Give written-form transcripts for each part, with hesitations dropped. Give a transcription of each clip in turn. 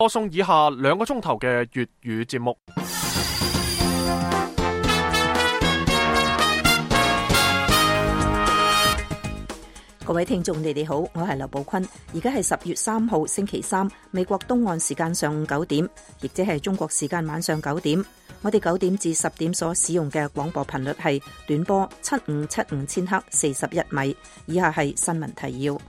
播送以下2個鐘頭嘅粵語節目。 各位聽眾，你哋好，我係劉寶坤。而家係10月3號星期三，美國東岸時間上午9點，亦即係中國時間晚上9點。我哋9點至10點所使用嘅廣播頻率係短波7575千赫41米。以下係新聞提要。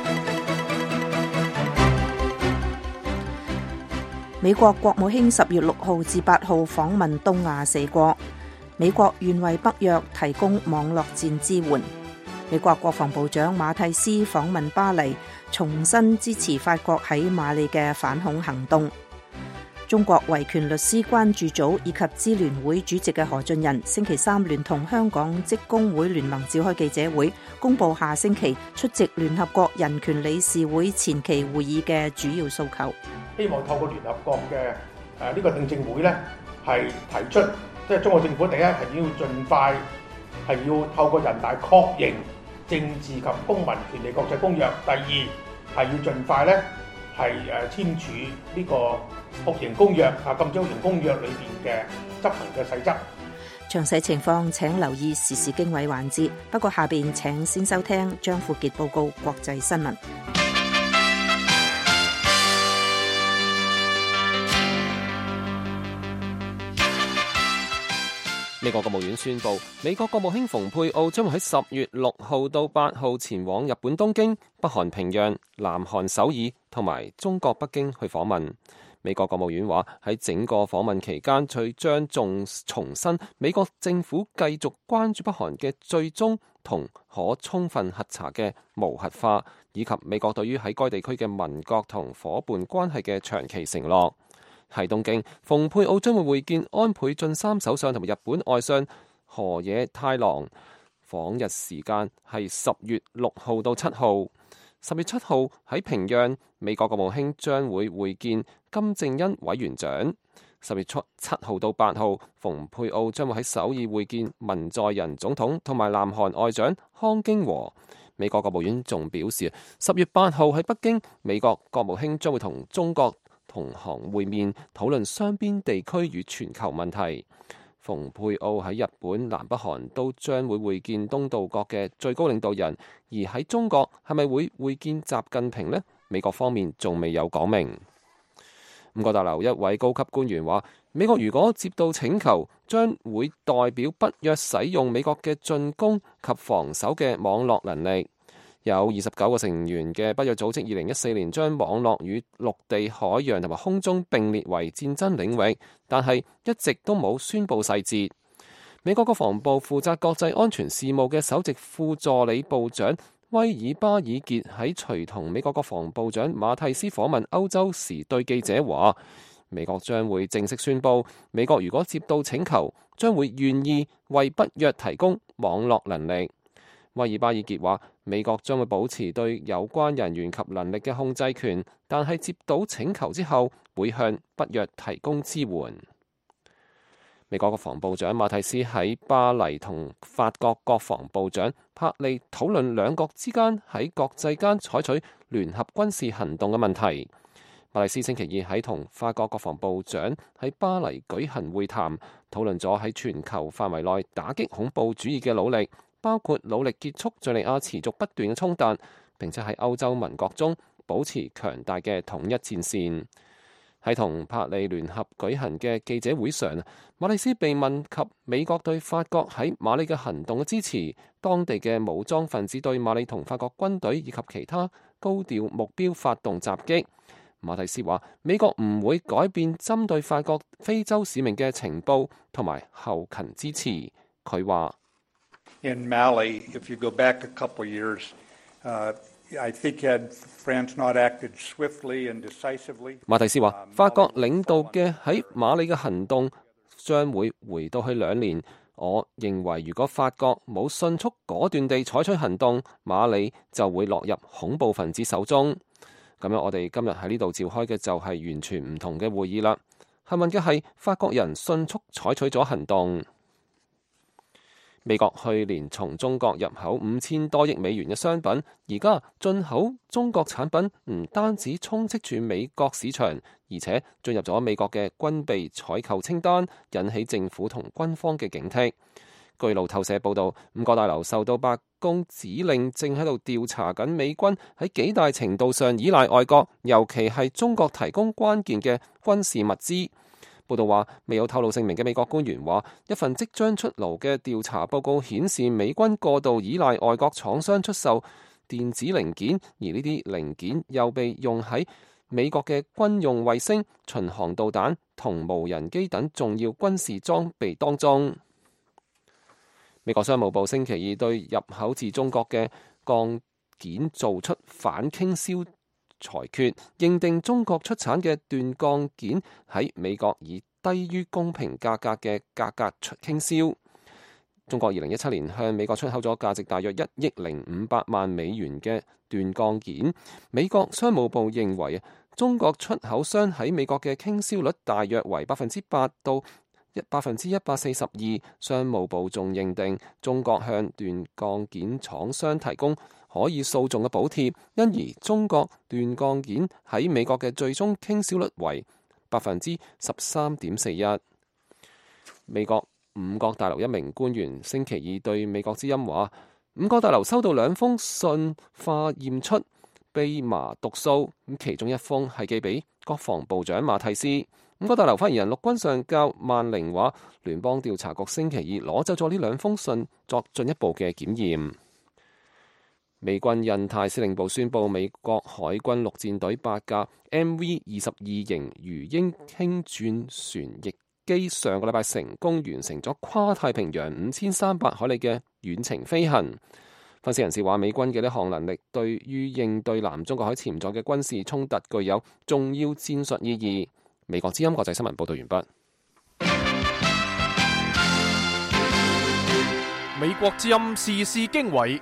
美國國務卿10月6號至8號訪問東亞4國。美國願為北約提供網絡戰支援。美國國防部長馬蒂斯訪問巴黎，重申支持法國喺馬里嘅反恐行動。中國維權律師關注組以及支聯會主席嘅何俊仁星期三聯同香港職工會聯盟召開記者會，公布下星期出席聯合國人權理事會前期會議嘅主要訴求。 希望透過聯合國嘅呢個聽證會呢，係提出，即係中國政府第一係要盡快係要透過人大確認政治及公民權利國際公約，第二係要盡快咧係簽署呢個酷刑公約禁止酷刑公約裏邊嘅執行嘅細則。 詳細情況請留意時事經緯環節。不過下邊請先收聽張富傑報告國際新聞。 美國國務院宣布，美國國務卿蓬佩奧將會喺10月6號到8號前往日本東京、北韓平壤、南韓首爾同埋中國北京去訪問。美國國務院話喺整個訪問期間，佢將重申美國政府繼續關注北韓嘅最終同可充分核查嘅無核化，以及美國對於喺該地區嘅盟國同夥伴關係嘅長期承諾。喺東京，蓬佩奧將會會見安倍晉三首相同埋日本外相河野太郎。訪日時間係10月6號到7號。10月7號喺平壤，美國國務卿將會會見金正恩委員長。10月7號到8號，蓬佩奧將會喺首爾會見文在寅總統同埋南韓外長康京和。美國國務院仲表示，10月8號喺北京，美國國務卿將會同中國同行會面，討論雙邊地區與全球問題。蓬佩奧喺日本、南北韓都將會會見東道國嘅最高領導人，而喺中國係咪會見習近平呢？美國方面仲未有講明。五角大樓一位高級官員話，美國如果接到請求，將會代表北約使用美國嘅進攻及防守嘅網絡能力。有29個成員嘅北約組織2014年將網絡與陸地、海洋同埋空中並列為戰爭領域，但係一直都冇宣佈細節。美國國防部負責國際安全事務嘅首席副助理部長威爾巴爾傑喺隨同美國國防部長馬蒂斯訪問歐洲時對記者話，美國將會正式宣佈，美國如果接到請求，將會願意為北約提供網絡能力。威爾巴爾傑話，美國將會保持對有關人員及能力嘅控制權，但係接到請求之後，會向北約提供支援。美國國防部長馬蒂斯喺巴黎同法國國防部長帕利討論兩國之間喺國際間採取聯合軍事行動嘅問題。馬蒂斯星期二喺同法國國防部長喺巴黎舉行會談，討論咗喺全球範圍內打擊恐怖主義嘅努力，包括努力結束敘利亞持續不斷嘅衝突，並且喺歐洲盟國中保持強大嘅統一戰線。喺同帕利聯合舉行嘅記者會上，馬蒂斯被問及美國對法國喺馬里嘅行動嘅支持，當地嘅武裝分子對馬里同法國軍隊以及其他高調目標發動襲擊。馬蒂斯話：美國唔會改變針對法國非洲使命嘅情報同埋後勤支持。佢話 ：In Mali, if you go back a couple years, I think had France not acted swiftly and decisively。馬蒂斯話：法國領導嘅喺馬里嘅行動將會回到去2年。我認為如果法國冇迅速果斷地採取行動，馬里就會落入恐怖分子手中。咁樣我哋今日喺呢度召開嘅就係完全唔同嘅會議啦。幸運嘅係法國人迅速採取咗行動。 美國去年從中國入口5000多億美元嘅商品，而家進口中國產品唔單止充斥住美國市場，而且進入咗美國嘅軍備採購清單，引起政府同軍方嘅警惕。據路透社報導，5角大樓受到白宮指令，正喺度調查緊美軍喺幾大程度上依賴外國，尤其係中國提供關鍵嘅軍事物資。報道話，未有透露姓名嘅美國官員話，一份即將出爐嘅調查報告顯示，美軍過度依賴外國廠商出售電子零件，而呢啲零件又被用喺美國嘅軍用衛星、巡航導彈同無人機等重要軍事裝備當中。美國商務部星期二對入口自中國嘅鋼件做出反傾銷裁決，認定中國出產嘅鍛鋼件喺美國以低於公平價格嘅價格傾銷。中國2017年向美國出口咗價值大約1億0500萬美元嘅鍛鋼件。美國商務部認為，中國出口商喺美國嘅傾銷率大約為8%到142%。商務部仲認定，中國向鍛鋼件廠商提供可以訴訟嘅補貼，因而中國鍛鋼件喺美國嘅最終傾銷率為13.41%。美國5角大樓一名官員星期二對美國之音話，5角大樓收到2封信化驗出蓖麻毒素，其中一封係寄俾國防部長馬蒂斯。5角大樓發言人陸軍上校萬寧話，聯邦調查局星期二攞走咗呢2封信作進一步嘅檢驗。美軍印太司令部宣布，美國海軍陸戰隊8架 MV-22型魚鷹輕轉旋翼機上個禮拜成功完成咗跨太平洋5300海里嘅遠程飛行。分析人士話，美軍嘅呢項能力對於應對南中國海潛在嘅軍事衝突具有重要戰術意義。美國之音國際新聞報道完畢。 美國之音時事經緯，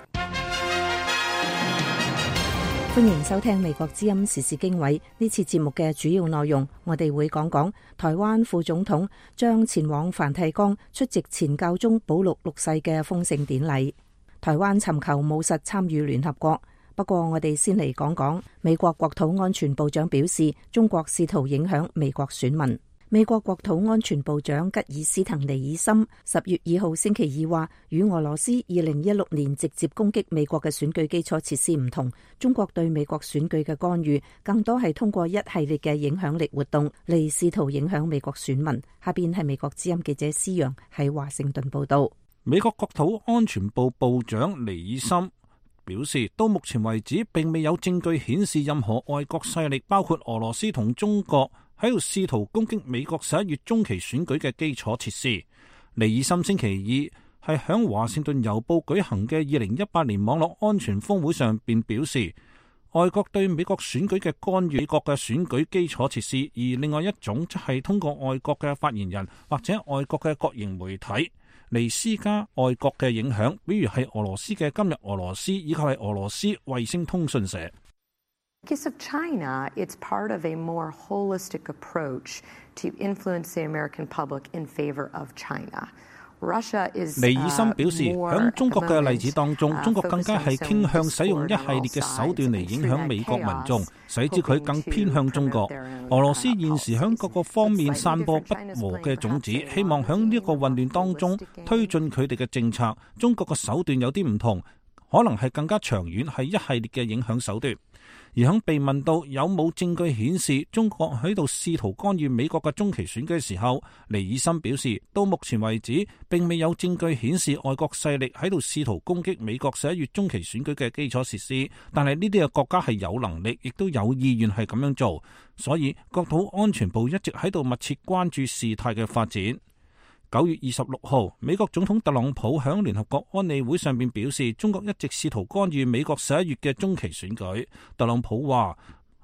歡迎收聽美國之音時事經緯。呢次節目嘅主要內容，我哋會講講台灣副總統將前往梵蒂岡出席前教宗保祿6世嘅封聖典禮。台灣尋求務實參與聯合國。不過我哋先嚟講講美國國土安全部長表示，中國試圖影響美國選民。美國國土安全部長吉爾斯滕尼爾森10月2號星期二話，與俄羅斯2016年直接攻擊美國嘅選舉基礎設施唔同，中國對美國選舉嘅干預更多係通過一系列嘅影響力活動嚟試圖影響美國選民。下邊係美國之音記者施陽喺華盛頓報道。 美國國土安全部部長尼爾森表示，到目前為止並未有證據顯示任何外國勢力，包括俄羅斯同中國，喺度試圖攻擊美國11月中期選舉嘅基礎設施。尼爾森星期二係響華盛頓郵報舉行嘅2018年網絡安全峰會上便表示，外國對美國選舉嘅干預美國嘅選舉基礎設施，而另外一種則係通過外國嘅發言人或者外國嘅國營媒體嚟施加外國嘅影響，比如係俄羅斯嘅今日俄羅斯，以及係俄羅斯衛星通訊社。 In the case of China, it's part of a more holistic approach to influence the American public in favor of China. Russia is 尼爾森表示，響中國嘅例子當中，中國更加係傾向使用一系列嘅手段嚟影響美國民眾，使之佢更偏向中國。俄羅斯現時響各個方面散播不和嘅種子，希望響呢一個混亂當中推進佢哋嘅政策。中國嘅手段有啲唔同，可能係更加長遠，係一系列嘅影響手段。而響被問到有冇證據顯示中國喺度試圖干預美國嘅中期選舉嘅時候，尼爾森表示，到目前為止並未有證據顯示外國勢力喺度試圖攻擊美國11月中期選舉嘅基礎設施，但係呢啲嘅國家係有能力，亦都有意願係咁樣做，所以國土安全部一直喺度密切關注事態嘅發展。9月26號，美國總統特朗普響聯合國安理會上面表示，中國一直試圖干預美國11月嘅中期選舉。特朗普話，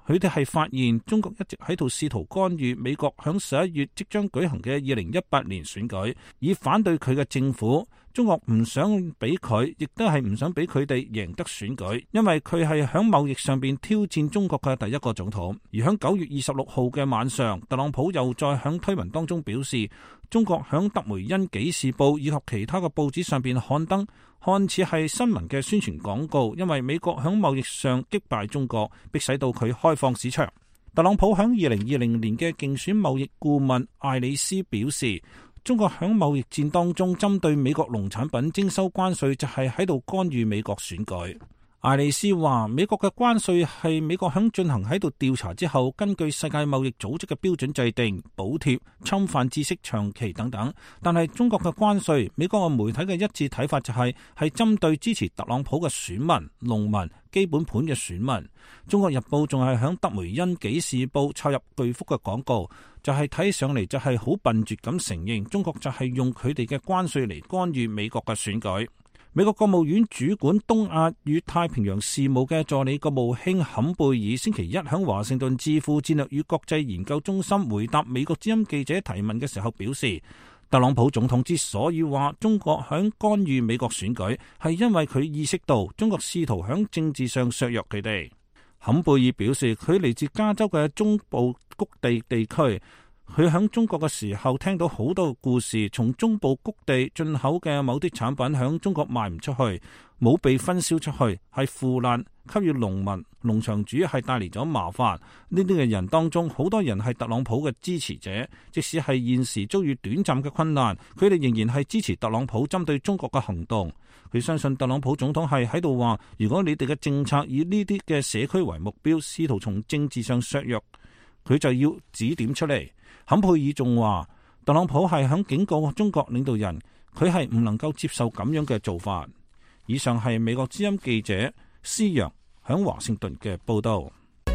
佢哋係發現中國一直喺度試圖干預美國響11月即將舉行嘅2018年選舉，以反對佢嘅政府。中國唔想俾佢，亦都係唔想俾佢哋贏得選舉，因為佢係響貿易上邊挑戰中國嘅第一個總統。而響9月26號嘅晚上，特朗普又再響推文當中表示，中國響德梅恩紀事報以及其他嘅報紙上邊刊登看似係新聞嘅宣傳廣告，因為美國響貿易上擊敗中國，迫使到佢開放市場。特朗普響2020年嘅競選貿易顧問艾里斯表示，中國響貿易戰當中針對美國農產品徵收關稅，就係喺度干預美國選舉。艾利斯話，美國嘅關稅係美國響進行喺度調查之後，根據世界貿易組織嘅標準制定、補貼、侵犯知識長期等等。但係中國嘅關稅，美國嘅媒體嘅一致睇法就係針對支持特朗普嘅選民、農民、基本盤嘅選民。中國日報仲係響德梅恩紀事報插入巨幅嘅廣告，就係睇上嚟就係好笨拙咁承認中國就係用佢哋嘅關稅嚟干預美國嘅選舉。美國國務院主管東亞與太平洋事務嘅助理國務卿坎貝爾星期一喺華盛頓智庫戰略與國際研究中心回答美國之音記者提問嘅時候表示，特朗普總統之所以話中國響干預美國選舉，係因為佢意識到中國試圖響政治上削弱佢哋。坎貝爾表示，佢嚟自加州嘅中部谷地地區。佢喺中國嘅時候聽到好多故事，從中部谷地進口嘅某啲產品喺中國賣唔出去，冇被分銷出去，係腐爛，給予農民、農場主係帶嚟咗麻煩。呢啲嘅人當中，好多人係特朗普嘅支持者，即使係現時遭遇短暫嘅困難，佢哋仍然係支持特朗普針對中國嘅行動。佢相信特朗普總統係喺度話，如果你哋嘅政策以呢啲嘅社區為目標，試圖從政治上削弱，佢就要指點出嚟。坎佩爾仲話，特朗普係響警告中國領導人，佢係唔能夠接受咁樣嘅做法。以上係美國之音記者施陽響華盛頓嘅報道。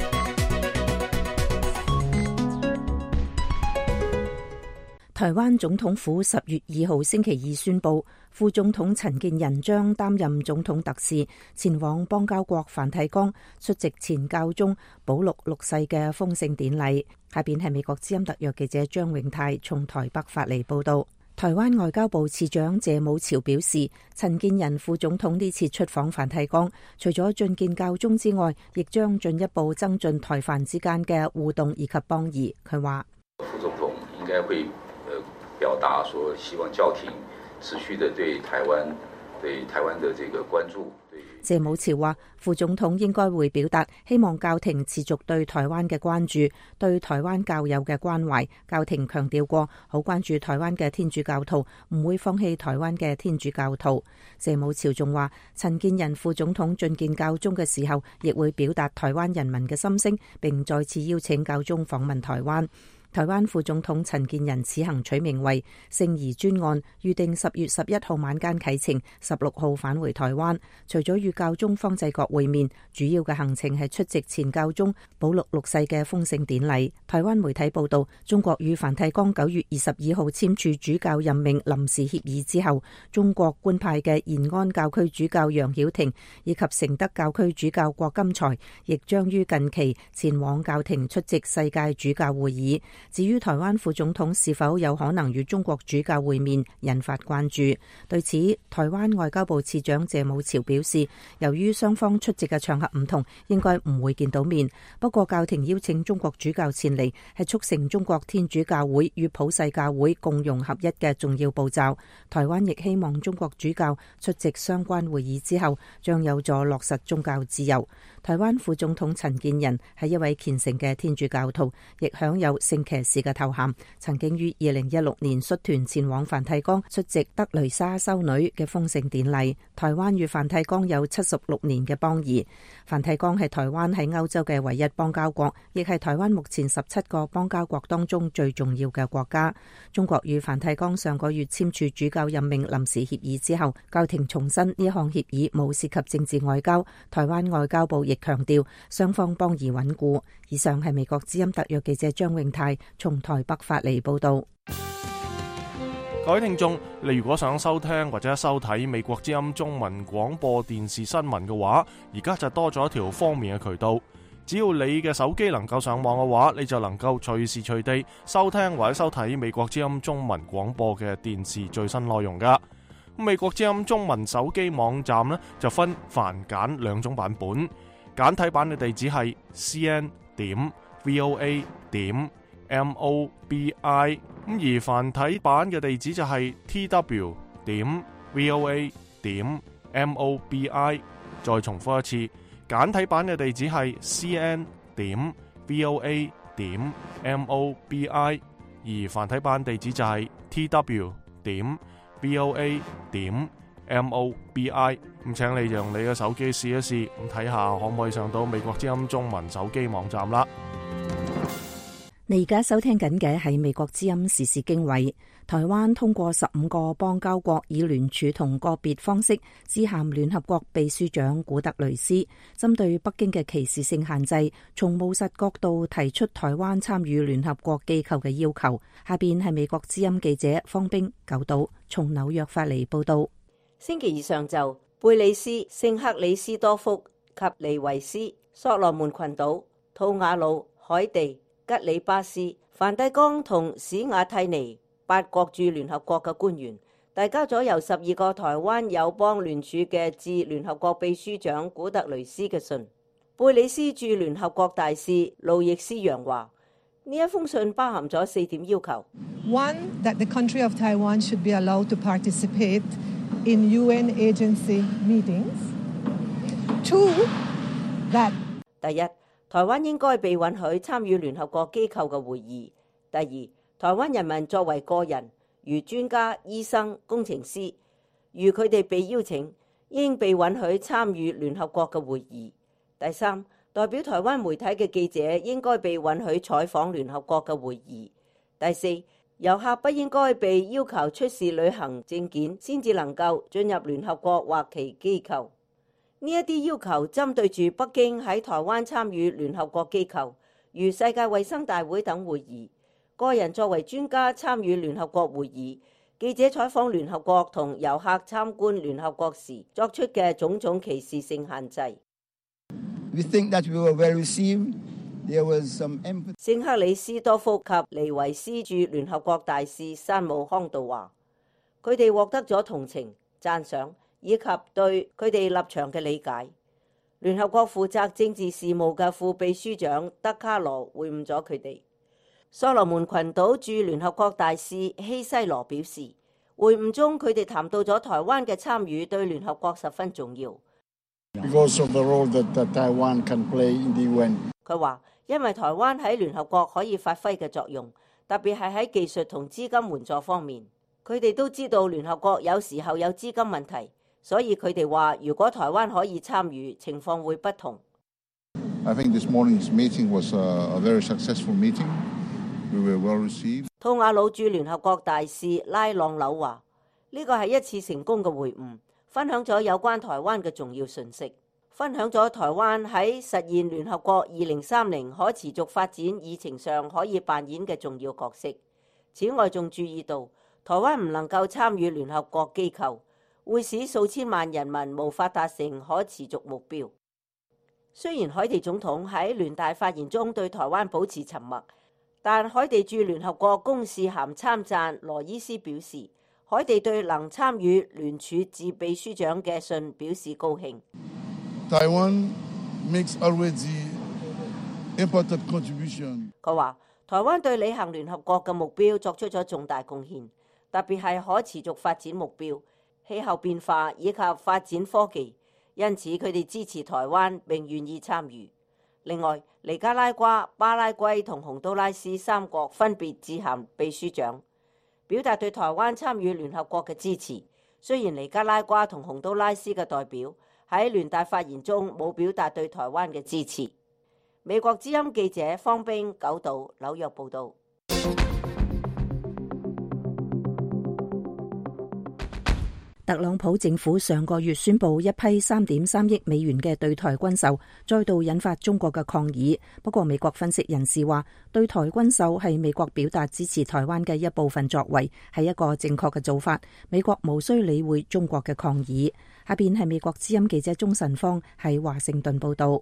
台灣總統府10月2號星期二宣布，副總統陳建仁將擔任總統特使，前往邦交國梵蒂岡出席前教宗保祿6世嘅封聖典禮。下邊係美國之音特約記者張永泰從台北發嚟報道。台灣外交部次長謝武朝表示，陳建仁副總統呢次出訪梵蒂岡，除咗覲見教宗之外，亦將進一步增進台梵之間嘅互動以及邦誼。佢話， 副總統應該會表達說，希望教廷持續的對台灣的這個關注。 謝武朝話，副總統應該會表達希望教廷持續對台灣嘅關注，對台灣教友嘅關懷。教廷強調過，好關注台灣嘅天主教徒，唔會放棄台灣嘅天主教徒。謝武朝仲話，陳建仁副總統覲見教宗嘅時候，亦會表達台灣人民嘅心聲，並再次邀請教宗訪問台灣。台灣副總統陳建仁此行取名為聖儀專案，預定10月11號晚間啟程，16號返回台灣。除咗與教宗方濟各會面，主要嘅行程係出席前教宗保祿6世嘅封聖典禮。台灣媒體報道，中國與梵蒂岡9月22號簽署主教任命臨時協議之後，中國官派嘅延安教區主教楊曉婷以及承德教區主教郭金才，亦將於近期前往教廷出席世界主教會議。至於台灣副總統是否有可能與中國主教會面，引發關注。對此，台灣外交部次長謝武朝表示，由於雙方出席嘅場合唔同，應該唔會見到面。不過教廷邀請中國主教前嚟，係促成中國天主教會與普世教會共融合一嘅重要步驟。台灣亦希望中國主教出席相關會議之後，將有助落實宗教自由。台灣副總統陳建仁係一位虔誠嘅天主教徒，亦享有聖騎士嘅頭銜，曾經於2016年率團前往梵蒂岡出席德雷莎修女嘅封聖典禮。台灣與梵蒂岡有76年嘅邦誼，梵蒂岡係台灣喺歐洲嘅唯一邦交國，亦係台灣目前17個邦交國當中最重要嘅國家。中國與梵蒂岡上個月簽署主教任命臨時協議之後，教廷重申呢項協議冇涉及政治外交。台灣外交部亦強調雙方邦誼穩固。以上係美國之音特約記者張永泰從台北發嚟報道。 各位聽眾，你如果想收聽或者收睇美國之音中文廣播電視新聞嘅話，而家就多咗一條方便嘅渠道， 只要你嘅手機能夠上網嘅話，你就能夠隨時隨地收聽或者收睇美國之音中文廣播嘅電視最新內容噶。美國之音中文手機網站呢，就分繁簡兩種版本，簡體版嘅地址係 cn.voa.mobi， 而繁體版嘅地址就係 tw.voa.mobi。 再重複一次，簡體版嘅地址係 cn.voa.mobi， 而繁體版地址就係 tw.voa.mobi。 咁請你用你嘅手機試一試，咁睇下可唔可以上到美國之音中文手機網站啦。 你而家收聽緊嘅係美國之音時事經緯。台灣通過15個邦交國以聯署同個別方式致函聯合國秘書長古特雷斯，針對北京嘅歧視性限制，從務實角度提出台灣參與聯合國機構嘅要求。下邊係美國之音記者方冰九島從紐約發嚟報道。 星期二上晝，貝里斯、聖克里斯多福及尼維斯、索羅門群島、吐瓦魯、海地、吉里巴斯、梵蒂岡同史瓦蒂尼8國駐聯合國嘅官員遞交咗由12個台灣友邦聯署嘅致聯合國秘書長古特雷斯嘅信。貝里斯駐聯合國大使路易斯揚話：呢一封信包含咗4點要求。 One, that the country of Taiwan should be allowed to participate in UN agency meetings. Two, that 第一，台灣應該被允許參與聯合國機構嘅會議。第二，台灣人民作為個人，如專家、醫生、工程師，如佢哋被邀請，應被允許參與聯合國嘅會議。第三，代表台灣媒體嘅記者應該被允許採訪聯合國嘅會議。第四，遊客不應該被要求出示旅行證件先至能夠進入聯合國或其機構。呢一啲要求針對住北京喺台灣參與聯合國機構，如世界衛生大會等會議，個人作為專家參與聯合國會議，記者採訪聯合國同遊客參觀聯合國時作出嘅種種歧視性限制。聖克里斯多福及尼維斯駐聯合國大使山姆康道話：佢哋獲得咗同情、讚賞以及對佢哋立場嘅理解。聯合國負責政治事務嘅副秘書長德卡羅會晤咗佢哋。所羅門群島駐聯合國大使希西羅表示，會晤中佢哋談到咗台灣嘅參與對聯合國十分重要。佢話，因為台灣喺聯合國可以發揮嘅作用，特別係喺技術同資金援助方面。佢哋都知道聯合國有時候有資金問題，所以佢哋話如果台灣可以參與，情況會不同。 I think this morning's meeting was a very successful meeting. We were well received. 吐瓦魯駐聯合國大使拉朗紐話：呢個係一次成功嘅會晤，分享咗有關台灣嘅重要訊息，分享咗台灣喺實現聯合國2030可持續發展議程上可以扮演嘅重要角色。此外，仲注意到台灣唔能夠參與聯合國機構，會使數千萬人民無法達成可持續目標。雖然海地總統喺聯大發言中對台灣保持沉默，但海地駐聯合國公使函參贊羅伊斯表示，海地對能參與聯署致秘書長嘅信表示高興。 Taiwan makes already important contribution. 佢話台灣對履行聯合國嘅目標作出咗重大貢獻，特別係可持續發展目標、氣候變化以及發展科技，因此佢哋支持台灣並願意參與。另外，尼加拉瓜、巴拉圭同洪都拉斯3國分別致函秘書長，表達對台灣參與聯合國嘅支持。雖然尼加拉瓜同洪都拉斯嘅代表喺聯大發言中冇表達對台灣嘅支持。美國之音記者方冰九島紐約報道。 特朗普政府上個月宣布一批3.3億美元嘅對台軍售，再度引發中國嘅抗議。不過，美國分析人士話，對台軍售係美國表達支持台灣嘅一部分作為，係一個正確嘅做法。美國無需理會中國嘅抗議。下邊係美國之音記者鍾晨芳喺華盛頓報道。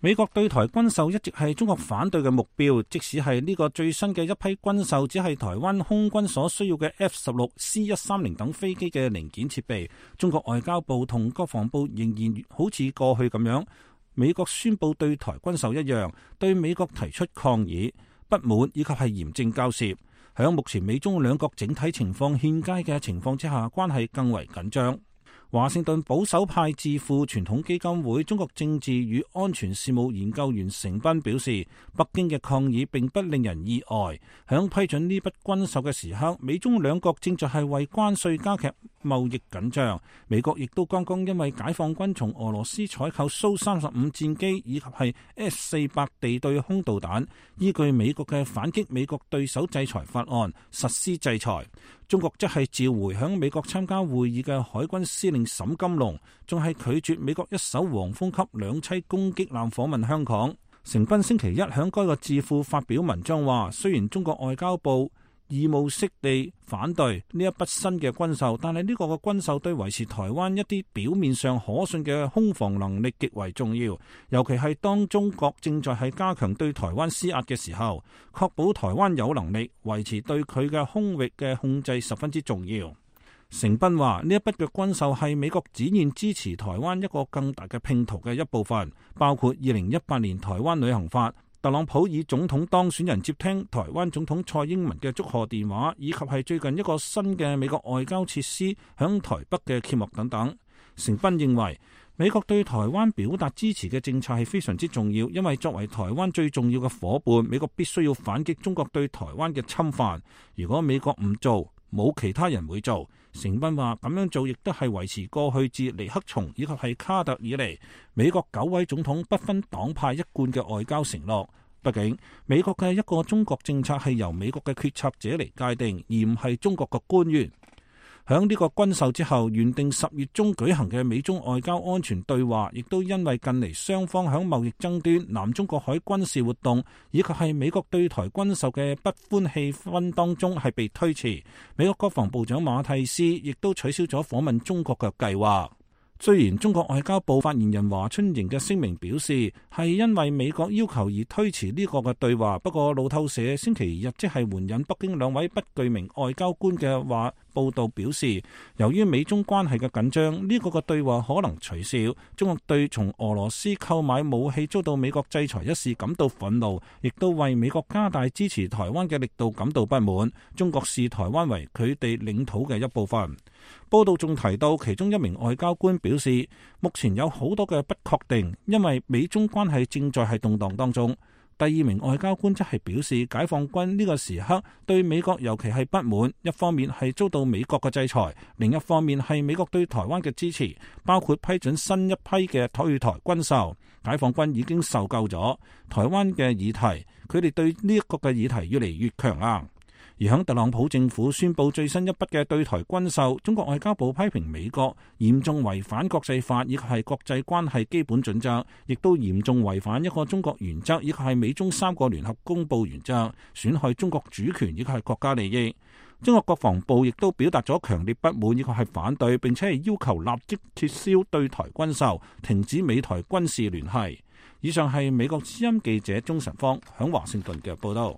美國對台軍售一直係中國反對嘅目標，即使係呢個最新嘅一批軍售，只係台灣空軍所需要嘅 F-16、C-130等飛機嘅零件設備。中國外交部同國防部仍然好似過去咁樣，美國宣布對台軍售一樣，對美國提出抗議、不滿以及係嚴正交涉。響目前美中兩國整體情況欠佳嘅情況之下，關係更為緊張。華盛頓保守派智庫傳統基金會中國政治與安全事務研究員成斌表示，北京嘅抗議並不令人意外。響批准呢筆軍售嘅時刻，美中兩國正在係為關稅加劇貿易緊張。美國亦都剛剛因為解放軍從俄羅斯採購蘇35戰機以及係 S-400地對空導彈，依據美國嘅反擊美國對手制裁法案實施制裁。中國則係召回響美國參加會議嘅海軍司令沈金龍，仲係拒絕美國一艘黃蜂級兩棲攻擊艦訪問香港。成斌星期一響該個智庫發表文章話，雖然中國外交部義務式地反對呢一筆新嘅軍售，但係呢個嘅軍售對維持台灣一啲表面上可信嘅空防能力極為重要，尤其係當中國正在係加強對台灣施壓嘅時候，確保台灣有能力維持對佢嘅空域嘅控制十分之重要。成斌話，呢一筆嘅軍售係美國展現支持台灣一個更大嘅拼圖嘅一部分，包括2018年台灣旅行法、特朗普以總統當選人接聽台灣總統蔡英文嘅祝賀電話，以及係最近一個新嘅美國外交設施響台北嘅揭幕等等。成斌認為，美國對台灣表達支持嘅政策係非常之重要，因為作為台灣最重要嘅夥伴，美國必須要反擊中國對台灣嘅侵犯。如果美國唔做，冇其他人會做。成斌話，咁樣做亦都係維持過去自尼克松以及係卡特以嚟美國9位總統不分黨派一貫嘅外交承諾。畢竟美國嘅一個中國政策係由美國嘅決策者嚟界定，而唔係中國嘅官員。響呢個軍售之後，原定10月中舉行嘅美中外交安全對話，亦都因為近嚟雙方響貿易爭端、南中國海軍事活動以及係美國對台軍售嘅不歡氣氛當中係被推遲。美國國防部長馬蒂斯亦都取消咗訪問中國嘅計劃。雖然中國外交部發言人華春瑩嘅聲明表示係因為美國要求而推遲呢個嘅對話，不過路透社星期日即係援引北京2位不具名外交官嘅話報道表示，由於美中關係嘅緊張，呢個嘅對話可能取消。中國對從俄羅斯購買武器遭到美國制裁一事感到憤怒，亦都為美國加大支持台灣嘅力度感到不滿。中國視台灣為佢哋領土嘅一部分。報道仲提到，其中一名外交官表示，目前有好多嘅不確定，因為美中關係正在係動盪當中。第2名外交官則係表示，解放軍呢個時刻對美國尤其係不滿，一方面係遭到美國嘅制裁，另一方面係美國對台灣嘅支持，包括批准新一批嘅退台軍售。解放軍已經受夠咗台灣嘅議題，佢哋對呢一個嘅議題越嚟越強硬。而響特朗普政府宣布最新一筆嘅對台軍售，中國外交部批評美國嚴重違反國際法以及係國際關係基本準則，亦都嚴重違反一個中國原則以及係美中3個聯合公報原則，損害中國主權以及係國家利益。中國國防部亦都表達咗強烈不滿以及係反對，並且係要求立即撤銷對台軍售，停止美台軍事聯繫。以上係美國之音記者鍾晨芳響華盛頓嘅報道。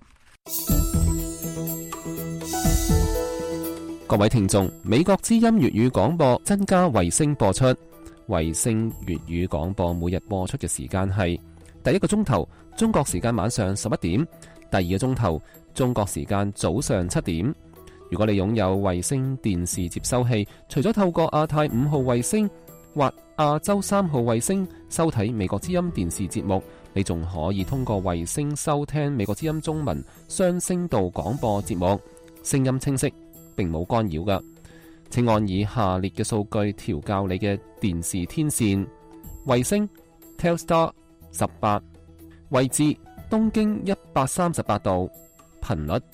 各位聽眾，美國之音粵語廣播增加衛星播出。衛星粵語廣播每日播出嘅時間係第1個鐘頭中國時間晚上11點，第2個鐘頭中國時間早上7點。如果你擁有衛星電視接收器，除咗透過亞太5號衛星或亞洲3號衛星收睇美國之音電視節目，你仲可以通過衛星收聽美國之音中文雙聲道廣播節目，聲音清晰，並冇干擾㗎。請按以下列嘅數據調校你嘅電視天線：衛星 Telstar 18，位置東經138度，頻率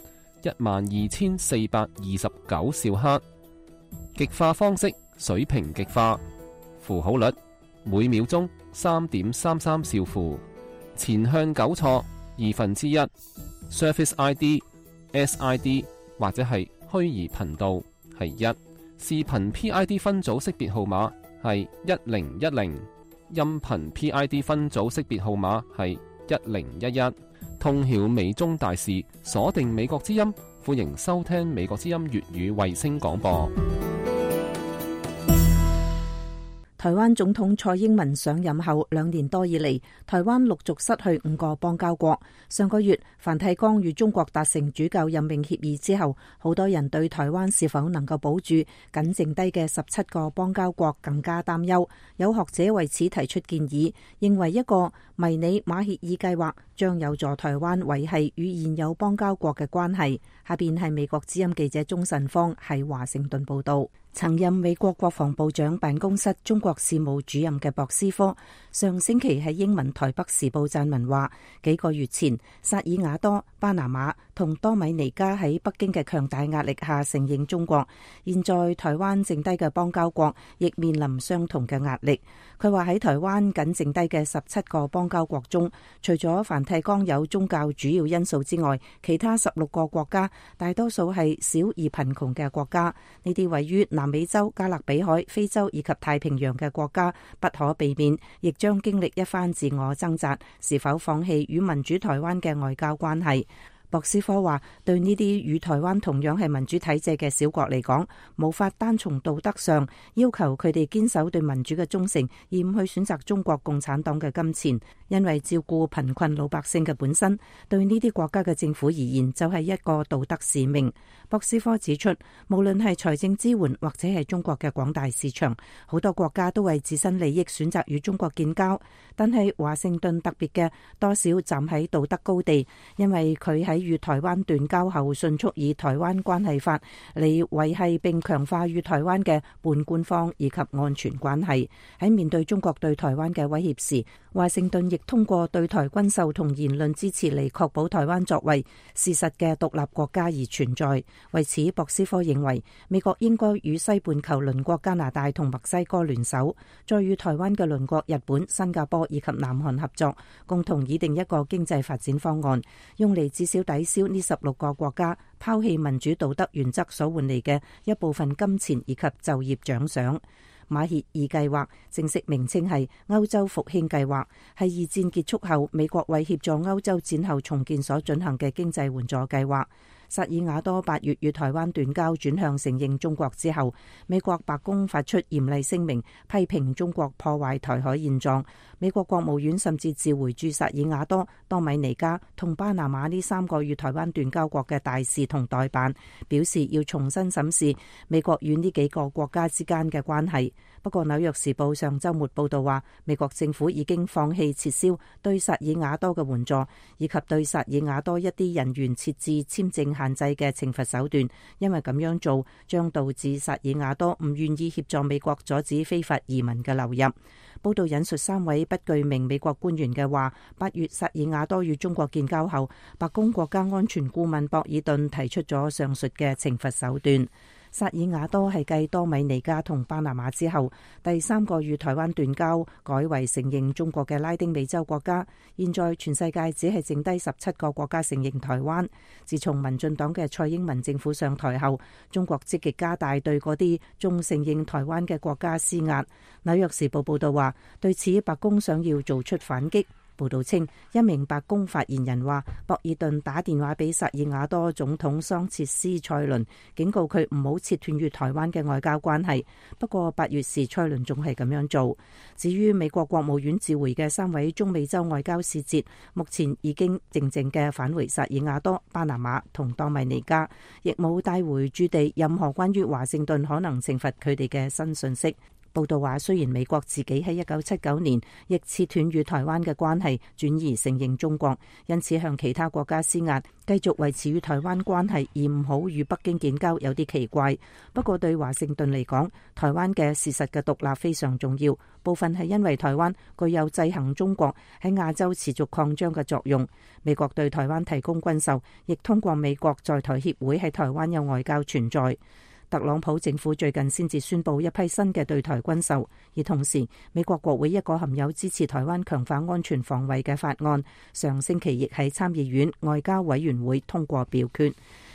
12429兆赫，極化方式水平極化，符號率每秒鐘3.33兆符，前向糾錯1/2， Surface ID、SID 或者係虛擬頻道係1，視頻 PID 分組識別號碼係1010， 音頻 PID 分組識別號碼係1011。通曉美中大事，鎖定美國之音，歡迎收聽美國之音粵語衛星廣播。 台灣總統蔡英文上任後2年多以嚟，台灣陸續失去5個邦交國。上個月，梵蒂岡與中國達成主教任命協議之後，好多人對台灣是否能夠保住僅剩低嘅17個邦交國更加擔憂。有學者為此提出建議，認為一個迷你馬歇爾計劃將有助台灣維繫與現有邦交國嘅關係。下邊係美國之音記者鍾慎芳喺華盛頓報道。曾任美國國防部長辦公室中國事務主任嘅博斯科上星期喺英文台北時報撰文話，幾個月前薩爾瓦多、巴拿馬同多米尼加喺北京嘅強大壓力下承認中國，現在台灣剩低嘅邦交國亦面臨相同嘅壓力。佢話喺台灣僅剩低嘅17個邦交國中，除咗梵蒂岡有宗教主要因素之外，其他16個國家大多數係小而貧窮嘅國家。呢啲位於南美洲、加勒比海、非洲以及太平洋嘅國家不可避免，亦將經歷一番自我掙扎，是否放棄與民主台灣嘅外交關係。博斯科話，對呢啲與台灣同樣係民主體制嘅小國嚟講，無法單從道德上要求佢哋堅守對民主嘅忠誠，而唔去選擇中國共產黨嘅金錢，因為照顧貧困老百姓嘅本身，對呢啲國家嘅政府而言就係一個道德使命。博斯科指出，無論係財政支援或者係中國嘅廣大市場，好多國家都為自身利益選擇與中國建交，但係華盛頓特別嘅多少站喺道德高地，因為佢喺與台灣斷交後，迅速以台灣關係法嚟維繫並強化與台灣嘅半官方以及安全關係。喺面對中國對台灣嘅威脅時，華盛頓亦通過對台軍售同言論支持嚟確保台灣作為事實嘅獨立國家而存在。為此，博斯科認為美國應該與西半球鄰國加拿大同墨西哥聯手，再與台灣嘅鄰國日本、新加坡以及南韓合作，共同擬定一個經濟發展方案，用嚟至少抵消呢16個國家拋棄民主道德原則所換嚟嘅一部分金錢以及就業獎賞。馬歇爾計劃正式名稱係歐洲復興計劃，係二戰結束後美國為協助歐洲戰後重建所進行嘅經濟援助計劃。薩爾瓦多8月與台灣斷交，轉向承認中國之後，美國白宮發出嚴厲聲明，批評中國破壞台海現狀。美國國務院甚至召回駐薩爾瓦多、多米尼加同巴拿馬呢3個與台灣斷交國嘅大使同代辦，表示要重新審視美國與呢幾個國家之間嘅關係。不過，《紐約時報》上週末報導話，美國政府已經放棄撤銷對薩爾瓦多嘅援助，以及對薩爾瓦多一啲人員設置簽證限制嘅懲罰手段，因為咁樣做將導致薩爾瓦多唔願意協助美國阻止非法移民嘅流入。報道引述3位不具名美國官員嘅話，8月薩爾瓦多與中國建交後，白宮國家安全顧問博爾頓提出咗上述嘅懲罰手段。薩爾瓦多係繼多米尼加同巴拿馬之後第3個與台灣斷交改為承認中國嘅拉丁美洲國家。現在全世界只係剩低17個國家承認台灣。自從民進黨嘅蔡英文政府上台後，中國積極加大對嗰啲仲承認台灣嘅國家施壓。紐約時報報道話，對此白宮想要做出反擊。報道稱，一名白宮發言人話，博爾頓打電話俾薩爾瓦多總統桑切斯塞倫，警告佢唔好切斷與台灣嘅外交關係。不過8月時，塞倫仲係咁樣做。至於美國國務院召回嘅3位中美洲外交使節，目前已經靜靜嘅返回薩爾瓦多、巴拿馬同多米尼加，亦冇帶回駐地任何關於華盛頓可能懲罰佢哋嘅新信息。報道話，雖然美國自己喺1979年亦切斷與台灣嘅關係，轉而承認中國，因此向其他國家施壓，繼續維持與台灣關係，而唔好與北京建交，有啲奇怪。不過對華盛頓嚟講，台灣嘅事實嘅獨立非常重要，部分係因為台灣具有制衡中國喺亞洲持續擴張嘅作用。美國對台灣提供軍售，亦通過美國在台協會喺台灣有外交存在。特朗普政府最近先至宣布一批新嘅對台軍售，而同時美國國會一個含有支持台灣強化安全防衛嘅法案，上星期亦喺參議院外交委員會通過表決。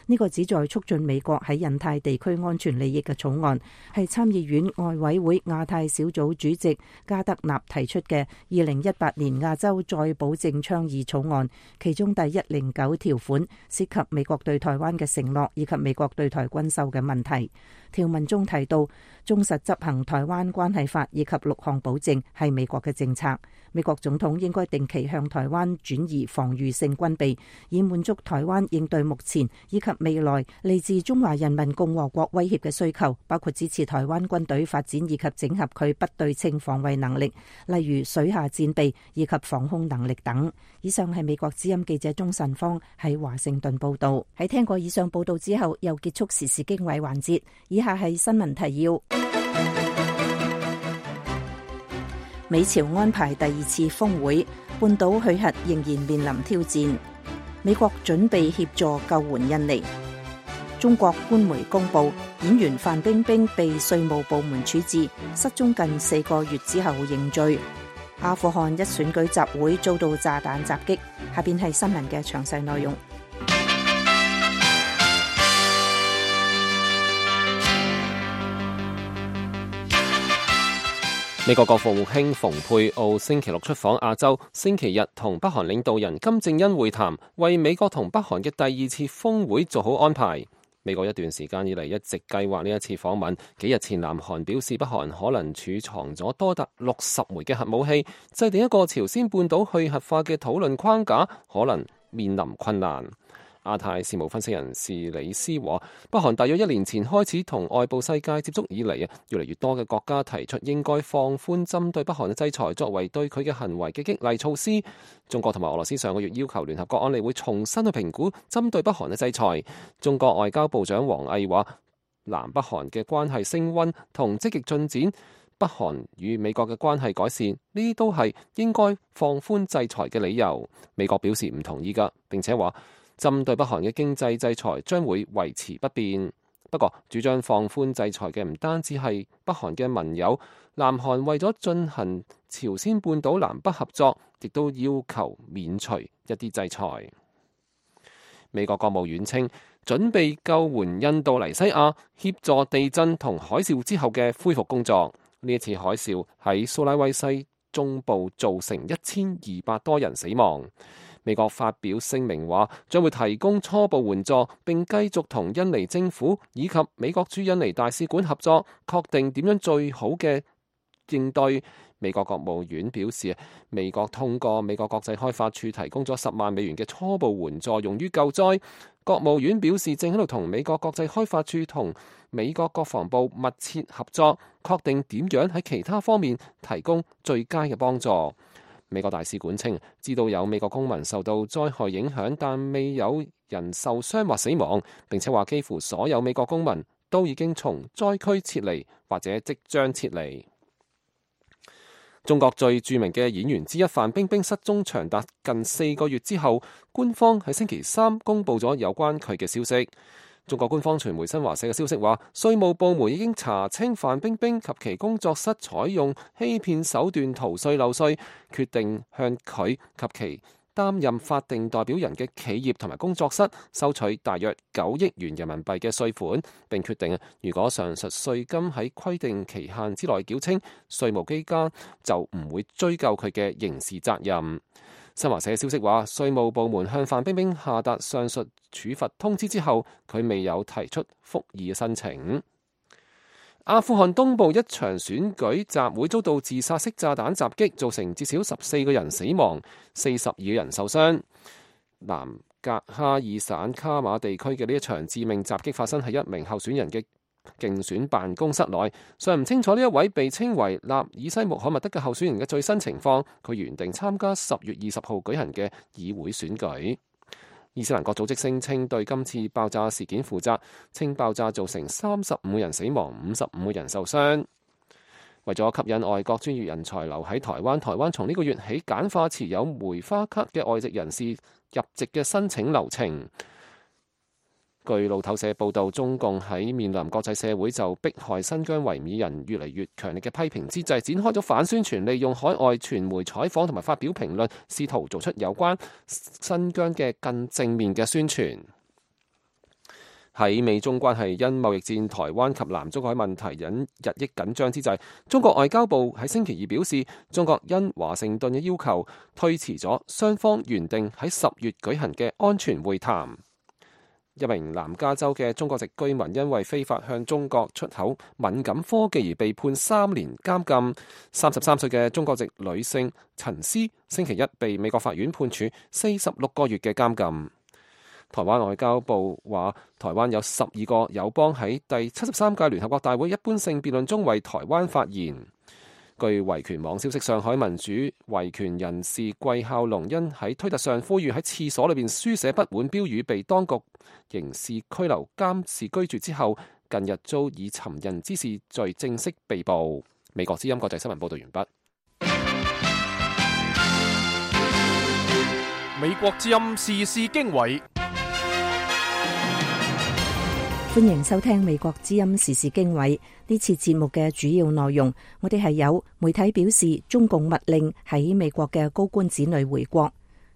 呢個旨在促進美國喺印太地區安全利益嘅草案，係參議院外委會亞太小組主席加德納提出嘅2018年亞洲再保證倡議草案，其中第109條款涉及美國對台灣嘅承諾以及美國對台軍售嘅問題。條文中提到，忠實執行台灣關係法以及6項保證係美國嘅政策。美國總統應該定期向台灣轉移防禦性軍備，以滿足台灣應對目前以及未來嚟自中華人民共和國威脅嘅需求，包括支持台灣軍隊發展以及整合佢不對稱防衛能力，例如水下戰備以及防空能力等。以上係美國之音記者鍾晨芳喺華盛頓報道。喺聽過以上報道之後，又結束時事經緯環節。以下係新聞提要。美朝安排第2次峰會，半島去核仍然面臨挑戰。美國準備協助救援印尼。中國官媒公布，演員范冰冰被稅務部門處置，失蹤近4個月之後認罪。阿富汗一選舉集會遭到炸彈襲擊。下邊係新聞嘅詳細內容。 美國國務卿蓬佩奧星期六出訪亞洲，星期日同北韓領導人金正恩會談，為美國同北韓嘅第2次峰會做好安排。美國一段時間以嚟一直計劃呢一次訪問，幾日前南韓表示北韓可能儲藏咗多達60枚嘅核武器，制定一個朝鮮半島去核化嘅討論框架，可能面臨困難。亞太事務分析人士李斯話，北韓大約1年前開始同外部世界接觸以嚟越嚟越多嘅國家提出應該放寬針對北韓嘅制裁，作為對佢嘅行為嘅激勵措施。中國同埋俄羅斯上個月要求聯合國安理會重新去評估針對北韓嘅制裁。中國外交部長王毅話，南北韓嘅關係升溫同積極進展，北韓與美國嘅關係改善，呢啲都係應該放寬制裁嘅理由。美國表示唔同意㗎，並且話針對北韓嘅經濟制裁將會維持不變。不過，主張放寬制裁嘅唔單止係北韓嘅盟友，南韓為咗進行朝鮮半島南北合作，亦都要求免除一啲制裁。美國國務院稱，準備救援印度尼西亞，協助地震同海嘯之後嘅恢復工作。呢一次海嘯喺蘇拉威西中部造成1200多人死亡。美國發表聲明話，將會提供初步援助，並繼續同印尼政府以及美國駐印尼大使館合作，確定點樣最好嘅應對。美國國務院表示，美國通過美國國際開發署提供咗10萬美元嘅初步援助，用於救災。國務院表示，正喺度同美國國際開發署同美國國防部密切合作，確定點樣喺其他方面提供最佳嘅幫助。美國大使館稱，知道有美國公民受到災害影響，但未有人受傷或死亡。並且話，幾乎所有美國公民都已經從災區撤離或者即將撤離。中國最著名嘅演員之一范冰冰失蹤長達近4個月之後，官方喺星期3公布咗有關佢嘅消息。中國官方傳媒新華社嘅消息話，稅務部門已經查清范冰冰及其工作室採用欺騙手段逃稅漏稅，決定向佢及其擔任法定代表人嘅企業同埋工作室收取大約9億元人民幣嘅稅款，並決定如果上述稅金喺規定期限之內繳清，稅務機關就唔會追究佢嘅刑事責任。新華社消息話，稅務部門向范冰冰下達上述處罰通知之後，佢未有提出復議申請。阿富汗東部一場選舉集會遭到自殺式炸彈襲擊，造成至少14個人死亡，42個人受傷。南格哈爾省卡馬地區嘅呢一場致命襲擊發生喺一名候選人嘅競選辦公室內，尚唔清楚呢一位被稱為納爾西穆罕默德嘅候選人嘅最新情況。佢原定參加10月20號舉行嘅議會選舉。伊斯蘭國組織聲稱對今次爆炸事件負責，稱爆炸造成35人死亡、55人受傷。為咗吸引外國專業人才留喺台灣，台灣從呢個月起簡化持有梅花卡嘅外籍人士入籍嘅申請流程。據路透社報導，中共喺面臨國際社會就迫害新疆維吾爾人越嚟越強烈嘅批評之際，展開咗反宣傳，利用海外傳媒採訪同埋發表評論，試圖做出有關新疆嘅更正面嘅宣傳。 喺美中關係因貿易戰、台灣及南中海問題日益緊張之際，中國外交部喺星期二表示，中國因華盛頓嘅要求推遲咗雙方原定喺10月舉行嘅安全會談。一名南加州嘅中國籍居民因為非法向中國出口敏感科技而被判3年監禁。33歲嘅中國籍女性陳思星期一被美國法院判處46個月嘅監禁。台灣外交部話，台灣有12個友邦喺第73屆聯合國大會一般性辯論中為台灣發言。據維權網消息，上海民主維權人士季孝龍因喺推特上呼籲喺廁所裏邊書寫不滿標語，被當局刑事拘留監視居住之後，近日遭以尋釁滋事罪正式被捕。美國之音國際新聞報道完畢。 美國之音時事經緯。 歡迎收聽美國之音時事經緯。呢次節目嘅主要內容，我哋係有媒體表示中共密令喺美國嘅高官子女回國，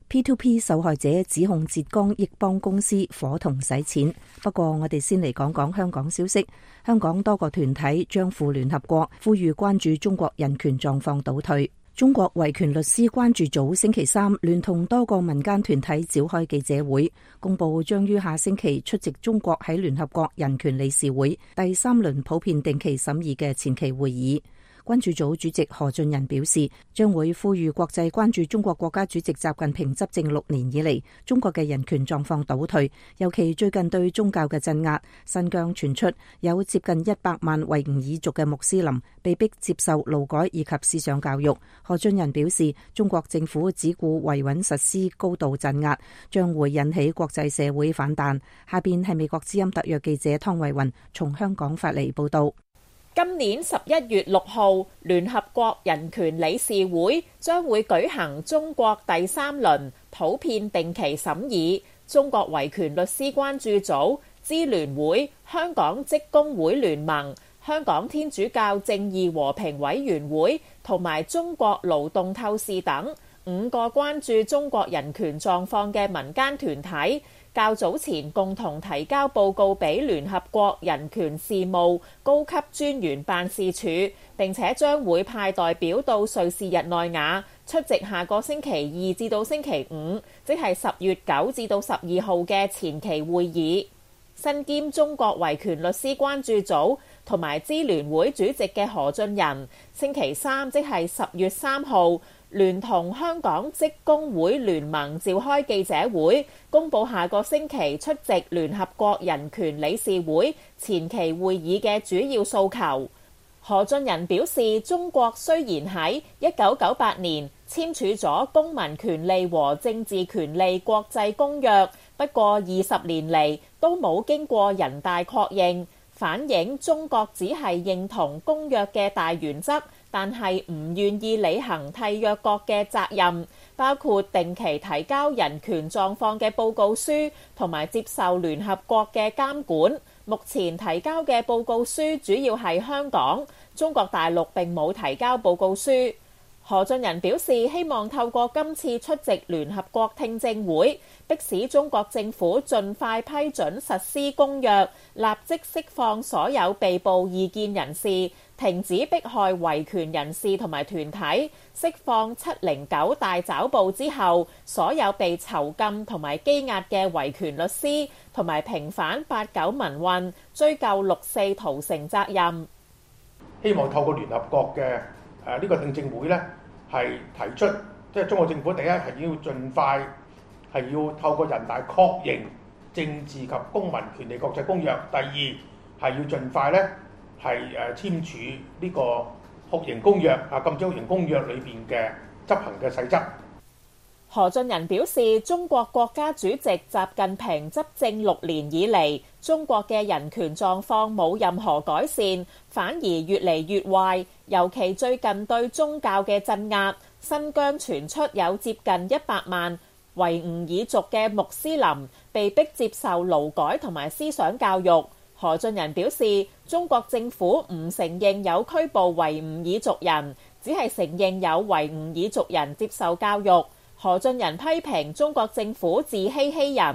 P2P 受害者指控浙江益邦公司伙同洗錢。不過我哋先嚟講講香港消息。香港多個團體將赴聯合國呼籲關注中國人權狀況倒退。中國維權律師關注組星期三聯同多個民間團體召開記者會，公佈將於下星期出席中國喺聯合國人權理事會第3輪普遍定期審議嘅前期會議。關注組主席何俊仁表示，將會呼籲國際關注中國國家主席習近平執政6年以嚟中國嘅人權狀況倒退，尤其最近對宗教嘅鎮壓。新疆傳出有接近100萬維吾爾族嘅穆斯林被迫接受勞改以及思想教育。何俊仁表示，中國政府只顧維穩實施高度鎮壓，將會引起國際社會反彈。下邊係美國之音特約記者湯慧雲從香港發嚟報道。 今年11月6號，聯合國人權理事會將會舉行中國第3輪普遍定期審議。中國維權律師關注組、支聯會、香港職工會聯盟、香港天主教正義和平委員會同埋中國勞動透視等5個關注中國人權狀況嘅民間團體，較早前共同提交報告俾聯合國人權事務高級專員辦事處，並且將會派代表到瑞士日內瓦出席下個星期2至到星期5，即係10月9至到12號嘅前期會議。身兼中國維權律師關注組同埋支聯會主席嘅何俊仁，星期三即係10月3號，聯同香港職工會聯盟召開記者會，公佈下個星期出席聯合國人權理事會前期會議嘅主要訴求。何俊仁表示，中國雖然喺1998年簽署咗《公民權利和政治權利國際公約》，不過20年嚟都冇經過人大確認，反映中國只係認同公約嘅大原則，但係唔願意履行締約國嘅責任，包括定期提交人權狀況嘅報告書同埋接受聯合國嘅監管。目前提交嘅報告書主要係香港，中國大陸並冇提交報告書。何俊仁表示，希望透過今次出席聯合國聽證會，迫使中國政府盡快批准實施公約，立即釋放所有被捕異見人士，停止迫害維權人士同埋團體，釋放709大抓捕之後所有被囚禁同埋羈押嘅維權律師，同埋平反89民運，追究6·4屠城責任。 希望透過聯合國嘅呢個聽證會呢，係提出，即係中國政府第一係要盡快係要透過人大確認政治及公民權利國際公約，第二係要盡快呢係簽署呢個酷刑公約禁止酷刑公約裏邊嘅執行嘅細則。 何俊仁表示，中國國家主席習近平執政6年以嚟，中國嘅人權狀況冇任何改善，反而越嚟越壞。尤其最近對宗教嘅鎮壓，新疆傳出有接近100萬維吾爾族嘅穆斯林被迫接受勞改同埋思想教育。何俊仁表示，中國政府唔承認有拘捕維吾爾族人，只係承認有維吾爾族人接受教育。何俊仁批評中國政府自欺欺人，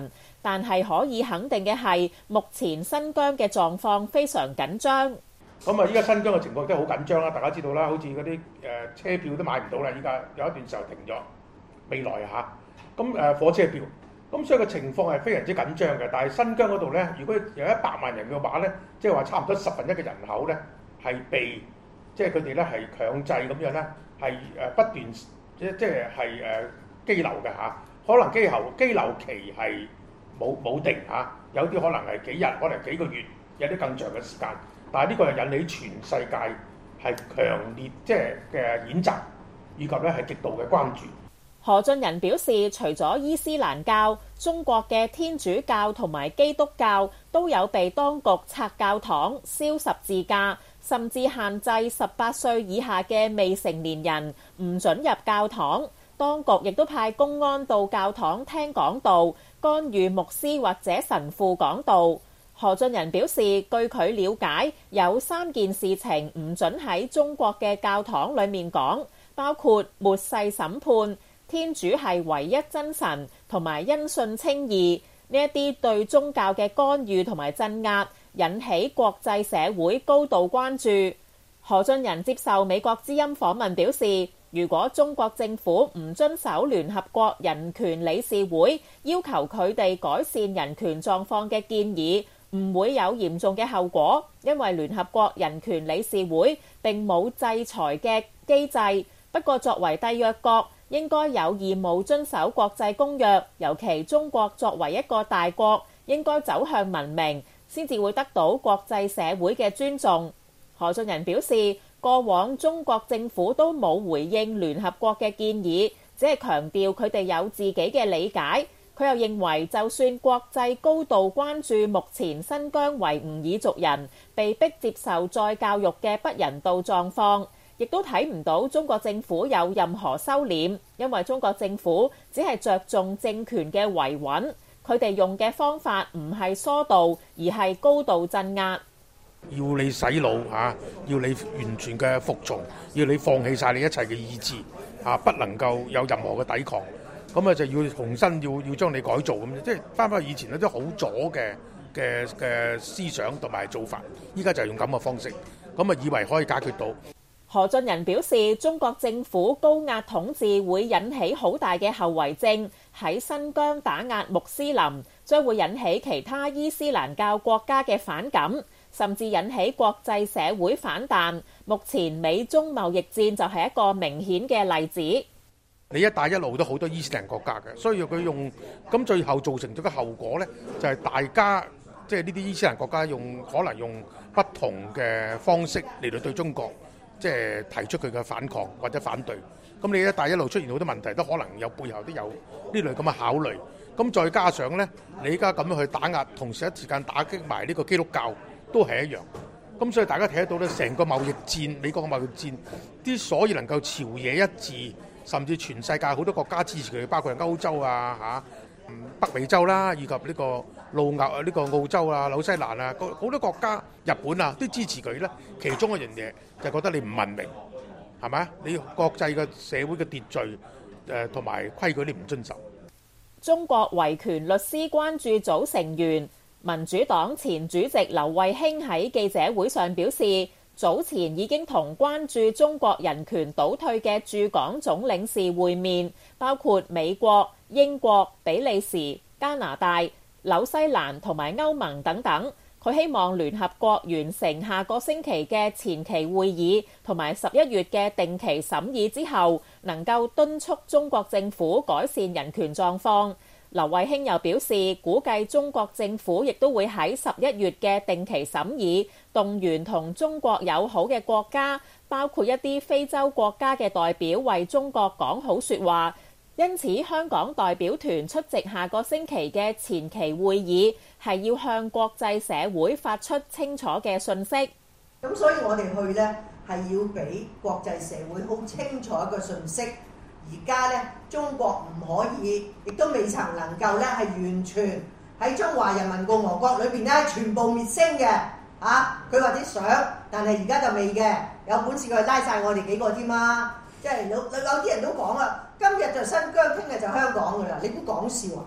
但係可以肯定嘅係，目前新疆嘅狀況非常緊張。 咁啊，依家新疆嘅情況真係好緊張啦，大家知道啦，好似嗰啲車票都買唔到啦，依家有一段時候停咗，未來咁火車票，咁所以個情況係非常之緊張嘅。但係新疆嗰度咧，如果有100萬人嘅話咧，即係話差唔多10分1嘅人口咧係被即係佢哋咧係強制咁樣咧係不斷即係羈留嘅可能羈留期係冇定有啲可能係幾日，可能幾個月，有啲更長嘅時間。但係呢個係引起全世界係強烈即係嘅譴責，以及咧係極度嘅關注。 何俊仁表示，除咗伊斯蘭教，中國嘅天主教同埋基督教都有被當局拆教堂、燒十字架，甚至限制18歲以下嘅未成年人唔准入教堂。當局亦都派公安到教堂聽講道，干預牧師或者神父講道。何俊仁表示，據佢了解，有3件事情唔准喺中國嘅教堂裡面講，包括末世審判、天主係唯一真神同埋因信稱義，呢一啲對宗教嘅干預同埋鎮壓，引起國際社會高度關注。何俊仁接受美國之音訪問表示，如果中國政府唔遵守聯合國人權理事會要求佢哋改善人權狀況嘅建議，唔會有嚴重嘅後果，因為聯合國人權理事會並冇制裁嘅機制。不過作為締約國，應該有義務遵守國際公約，尤其中國作為一個大國，應該走向文明，先至會得到國際社會嘅尊重。何俊仁表示，過往中國政府都冇回應聯合國嘅建議，只係強調佢哋有自己嘅理解。佢又認為，就算國際高度關注目前新疆維吾爾族人被迫接受再教育嘅不人道狀況，亦都睇唔到中國政府有任何收斂，因為中國政府只係着重政權嘅維穩，佢哋用嘅方法唔係疏導，而係高度鎮壓。 要你洗腦要你完全嘅服從，要你放棄晒你一切嘅意志不能夠有任何嘅抵抗。咁就要重新要將你改造咁，即係翻返去以前嗰啲好左嘅思想同埋做法，依家就用咁嘅方式，咁以為可以解決到。 何俊仁表示，中國政府高壓統治會引起好大嘅後遺症，喺新疆打壓穆斯林，將會引起其他伊斯蘭教國家嘅反感，甚至引起國際社會反彈。目前美中貿易戰就係一個明顯嘅例子。 你一帶一路都好多伊斯蘭國家嘅，所以佢用咁最後造成咗嘅後果呢，就係大家即係呢啲伊斯蘭國家可能用不同嘅方式嚟到對中國即係提出佢嘅反抗或者反對。咁你一帶一路出現好多問題，都可能有背後都有呢類咁嘅考慮。咁再加上呢，你而家咁樣去打壓，同時一時間打擊埋呢個基督教，都係一樣。咁所以大家睇得到呢，成個貿易戰，美國嘅貿易戰，啲所以能夠朝野一致。甚至全世界好多國家支持佢，包括歐洲北美洲啦，以及呢個澳洲啊、紐西蘭啊，好多國家、日本啊都支持佢咧。其中一樣嘢就覺得你唔文明，係咪？你國際嘅社會嘅秩序同埋規矩你唔遵守。 中國維權律師關注組成員民主黨前主席劉慧卿喺記者會上表示，早前已經同關注中國人權倒退嘅駐港總領事會面，包括美國、英國、比利時、加拿大、紐西蘭同埋歐盟等等。佢希望聯合國完成下個星期嘅前期會議同埋11月嘅定期審議之後，能夠敦促中國政府改善人權狀況。劉慧卿又表示，估計中國政府亦都會喺11月嘅定期審議動員同中國友好嘅國家，包括一啲非洲國家嘅代表為中國講好說話。因此，香港代表團出席下個星期嘅前期會議，係要向國際社會發出清楚嘅訊息。 咁所以我哋去呢，係要俾國際社會好清楚一個訊息。而家咧，中國唔可以，亦都未曾能夠咧，係完全喺中華人民共和國裏邊咧，全部滅聲嘅佢或者想，但係而家就未嘅。有本事佢拉晒我哋幾個添啊！即係有啲人都講啦，今日就新疆，聽日就香港噶啦，你估講笑啊？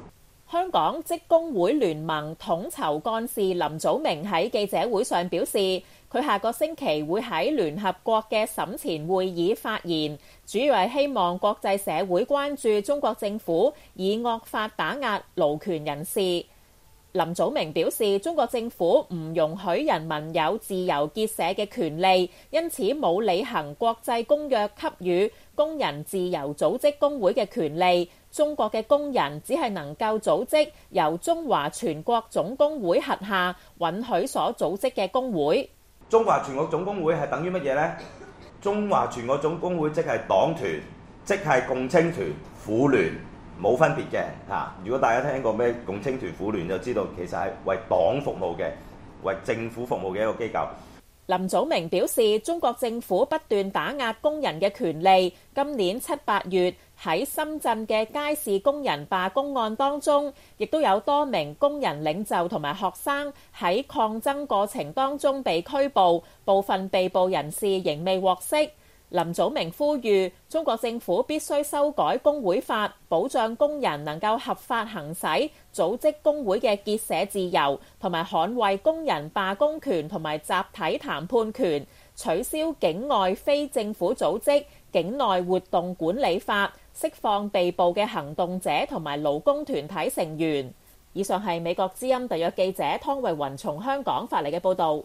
香港職工會聯盟統籌幹事林祖明喺記者會上表示，佢下個星期會喺聯合國嘅審前會議發言，主要係希望國際社會關注中國政府以惡法打壓勞權人士。林祖明表示，中國政府唔容許人民有自由結社嘅權利，因此冇履行國際公約給予工人自由組織工會嘅權利。中國嘅工人只係能夠組織由中華全國總工會轄下允許所組織嘅工會。 中華全國總工會係等於乜嘢呢？中華全國總工會即係黨團，即係共青團、婦聯，冇分別嘅嚇。如果大家聽過咩共青團、婦聯，就知道其實係為黨服務嘅、為政府服務嘅一個機構。 林祖明表示，中國政府不斷打壓工人嘅權利。今年7、8月喺深圳嘅街市工人罷工案當中，亦都有多名工人領袖同埋學生喺抗爭過程當中被拘捕，部分被捕人士仍未獲釋。林祖明呼籲中國政府必須修改工會法，保障工人能夠合法行使組織工會嘅結社自由，同埋捍衛工人罷工權同埋集體談判權，取消境外非政府組織境內活動管理法，釋放被捕嘅行動者同埋勞工團體成員。以上係美國之音特約記者湯慧雲從香港發嚟嘅報導。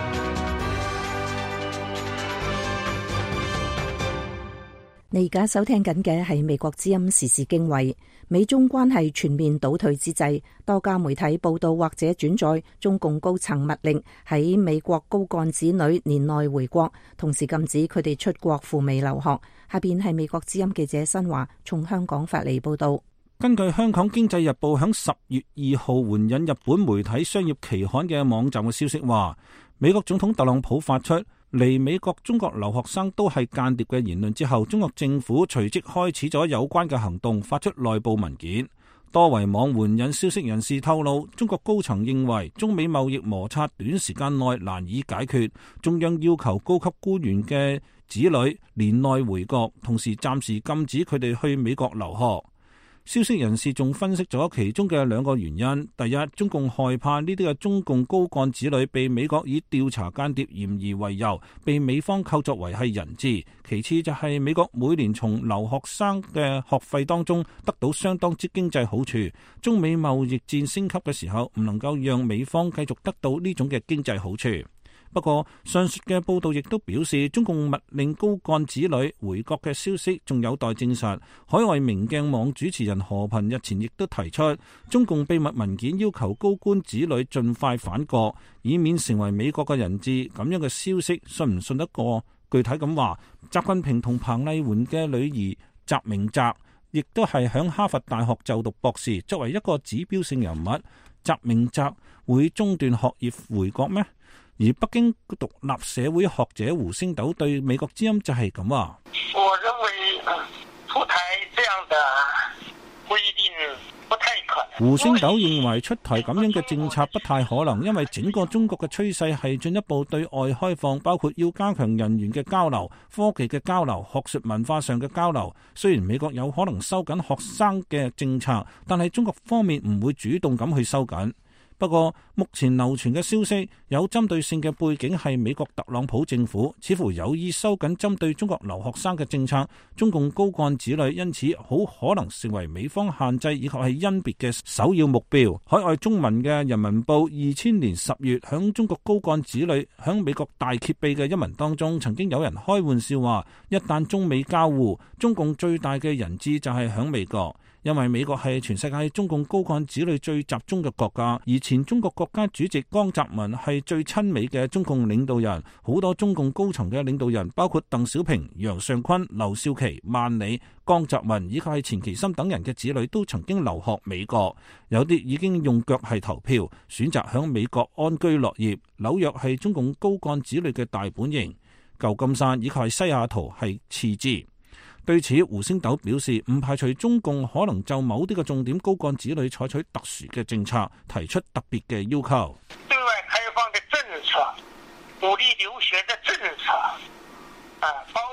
你而家收聽緊嘅係美國之音時事經緯。美中關係全面倒退之際，多家媒體報道或者轉載中共高層密令喺美國高幹子女年內回國，同時禁止佢哋出國赴美留學。下邊係美國之音記者新華從香港發嚟報道。 根據香港經濟日報響10月2號援引日本媒體商業期刊嘅網站嘅消息話，美國總統特朗普發出嚟美國中國留學生都係間諜嘅言論之後，中國政府隨即開始咗有關嘅行動，發出內部文件。多維網援引消息人士透露，中國高層認為中美貿易摩擦短時間內難以解決，中央要求高級官員嘅子女年內回國，同時暫時禁止佢哋去美國留學。消息人士仲分析咗其中嘅2個原因：第一，中共害怕呢啲嘅中共高幹子女被美國以調查間諜嫌疑為由，被美方構作為係人質；其次就係美國每年從留學生嘅學費當中得到相當之經濟好處，中美貿易戰升級嘅時候唔能夠讓美方繼續得到呢種嘅經濟好處。不過，上述嘅報道亦都表示，中共密令高幹子女回國嘅消息仲有待證實。海外明鏡網主持人何頻日前亦都提出，中共秘密文件要求高官子女盡快返國，以免成為美國嘅人質。咁樣嘅消息信唔信得過？具體咁話，習近平同彭麗媛嘅女兒習明澤，亦都係響哈佛大學就讀博士，作為一個指標性人物，習明澤會中斷學業回國咩？而北京獨立社會學者胡星斗對美國之音就係咁話： 我認為出台這樣的規定不太可能。 胡星斗認為出台咁樣嘅政策不太可能，因為整個中國嘅趨勢係進一步對外開放，包括要加強人員嘅交流、科技嘅交流、學術文化上嘅交流。雖然美國有可能收緊學生嘅政策，但係中國方面唔會主動咁去收緊。不過，目前流傳嘅消息有針對性嘅背景係美國特朗普政府似乎有意收緊針對中國留學生嘅政策，中共高幹子女因此好可能成為美方限制以及係甄別嘅首要目標。海外中文嘅人民報2000年10月響中國高幹子女響美國大揭秘嘅一文當中，曾經有人開玩笑話，一旦中美交互，中共最大嘅人質就係響美國。因為美國係全世界中共高幹子女最集中嘅國家，而前中國國家主席江澤民係最親美嘅中共領導人，好多中共高層嘅領導人，包括鄧小平、楊尚昆、劉少奇、萬里、江澤民以及係錢其琛等人嘅子女都曾經留學美國，有啲已經用腳係投票，選擇響美國安居樂業。紐約係中共高幹子女嘅大本營，舊金山以及係西雅圖係次之。對此，胡星斗表示唔排除中共可能就某啲嘅重點高幹子女採取特殊嘅政策，提出特別嘅要求。 對外開放嘅政策，鼓勵留學嘅政策，包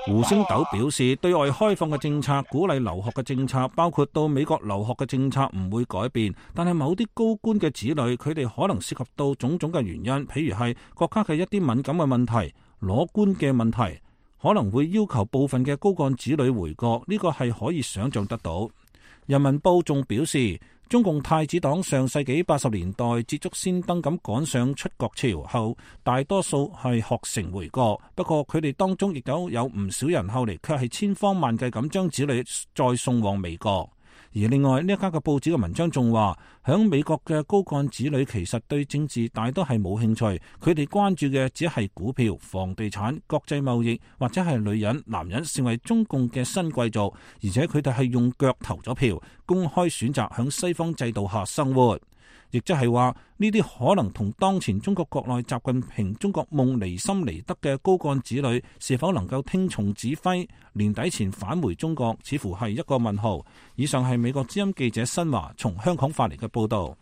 胡星斗表示，對外開放嘅政策、鼓勵留學嘅政策，包括到美國留學嘅政策唔會改變，但係某啲高官嘅子女，佢哋可能涉及到種種嘅原因，譬如係國家嘅一啲敏感嘅問題、攞官嘅問題，可能會要求部分嘅高幹子女回國，呢個係可以想像得到。人民報仲表示，中共太子黨上世紀80年代捷足先登咁趕上出國潮後，大多數係學成回國，不過佢哋當中亦都有唔少人後嚟卻係千方萬計咁將子女再送往美國。而另外呢一家嘅報紙嘅文章仲話，響美國嘅高幹子女其實對政治大多係冇興趣，佢哋關注嘅只係股票、房地產、國際貿易或者係女人、男人成為中共嘅新貴族，而且佢哋係用腳投咗票，公開選擇響西方制度下生活。亦即係話呢啲可能同當前中國國內習近平中國夢離心離德嘅高幹子女是否能夠聽從指揮，年底前返回中國，似乎係一個問號。以上係美國之音記者新華從香港發嚟嘅報導。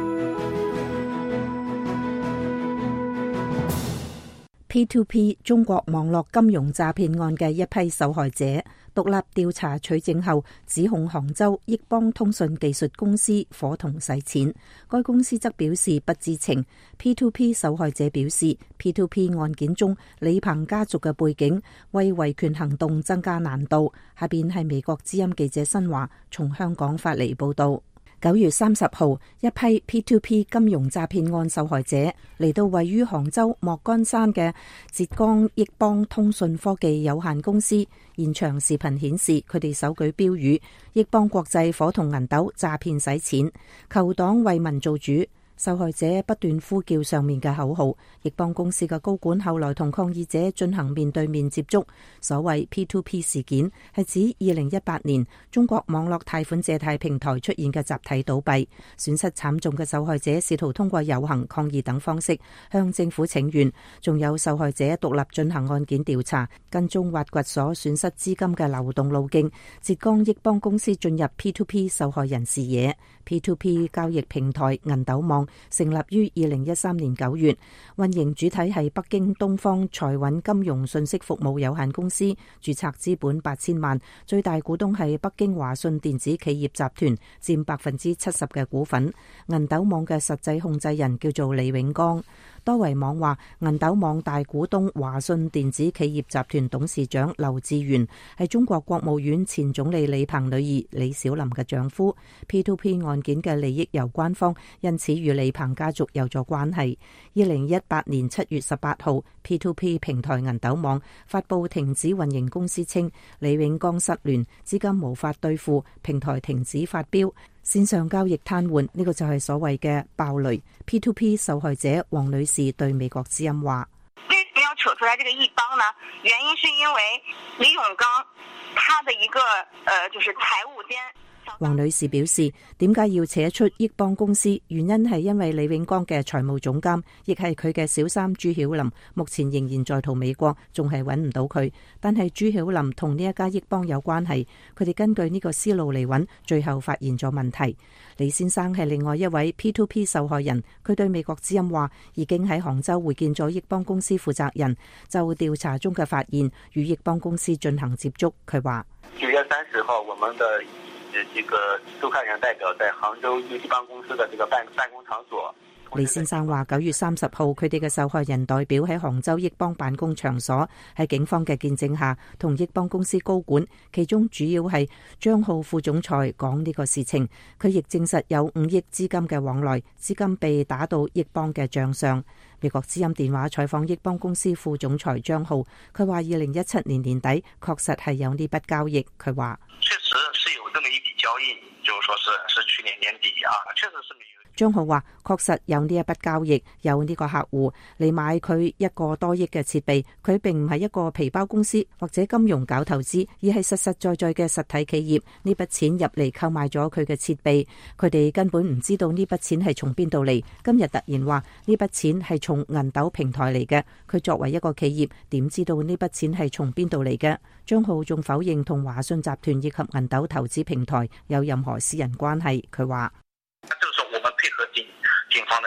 P2P 中國網絡金融詐騙案嘅一批受害者獨立調查取證後，指控杭州億邦通訊技術公司伙同洗錢，該公司則表示不知情。P2P 受害者表示 ，P2P 案件中李鵬家族嘅背景為維權行動增加難度。下邊係美國之音記者新華從香港發嚟報道。9月30號，一批 P2P 金融詐騙案受害者嚟到位於杭州莫干山嘅浙江億邦通訊科技有限公司，現場視頻顯示佢哋手舉標語：億邦國際伙同銀斗詐騙洗錢，求黨為民做主。受害者不斷呼叫上面嘅口號，億邦公司嘅高管後來同抗議者進行面對面接觸。所謂 P2P 事件係指2018年中國網絡貸款借貸平台出現嘅集體倒閉，損失慘重嘅受害者試圖通過遊行、抗議等方式向政府請願，仲有受害者獨立進行案件調查，跟蹤挖掘所損失資金嘅流動路徑。浙江億邦公司進入 P2P 受害人視野。P2P 交易平台銀斗網成立於2013年9月，運營主體係北京東方財穩金融信息服務有限公司，註冊資本8000萬，最大股東係北京華信電子企業集團，佔70%嘅股份。銀斗網嘅實際控制人叫做李永剛。多維網話，銀斗網大股東華信電子企業集團董事長劉志元係中國國務院前總理李鵬女兒李小琳嘅丈夫。P2P 案件嘅利益攸關方，因此與李鵬家族有咗關係。2018年7月18號，P2P 平台銀斗網發布停止運營公司稱，李永剛失聯，資金無法兌付，平台停止發標，線上交易癱瘓，呢個就係所謂嘅爆雷。P2P 受害者黃女士對美國之音話： 為什麼要扯出來這個億邦呢？原因是因為李永剛他的一個就是財務監。 黃女士表示，點解要扯出億邦公司？原因係因為李永剛嘅財務總監，亦係佢嘅小三朱曉琳，目前仍然在逃美國，仲係揾唔到佢。但係朱曉琳同呢一家億邦有關係，佢哋根據呢個思路嚟揾，最後發現咗問題。李先生係另外一位 P2P 受害人，佢對美國之音話，已經喺杭州會見咗億邦公司負責人，就調查中嘅發現與億邦公司進行接觸。佢話 9月30號，我們的這個受害人代表在杭州億邦公司的這個辦公場所。 李先生話9月30號，佢哋嘅受害人代表喺杭州億邦辦公場所，喺警方嘅見證下，同億邦公司高管，其中主要係張浩副總裁講呢個事情。佢亦證實有5億資金嘅往來，資金被打到億邦嘅賬上。美國之音電話採訪億邦公司副總裁張浩，佢話2017年年底確實係有呢筆交易。佢話確實是有這麼一筆交易，就是說是去年年底啊，確實是沒有。 張浩話：確實有呢一筆交易，有呢個客戶嚟買佢1個多億嘅設備，佢並唔係一個皮包公司或者金融搞投資，而係實實在在嘅實體企業。呢筆錢入嚟購買咗佢嘅設備，佢哋根本唔知道呢筆錢係從邊度嚟。今日突然話呢筆錢係從銀斗平台嚟嘅，佢作為一個企業，點知道呢筆錢係從邊度嚟嘅？張浩仲否認同華信集團以及銀斗投資平台有任何私人關係。佢話： 就是我們配合警方的調查。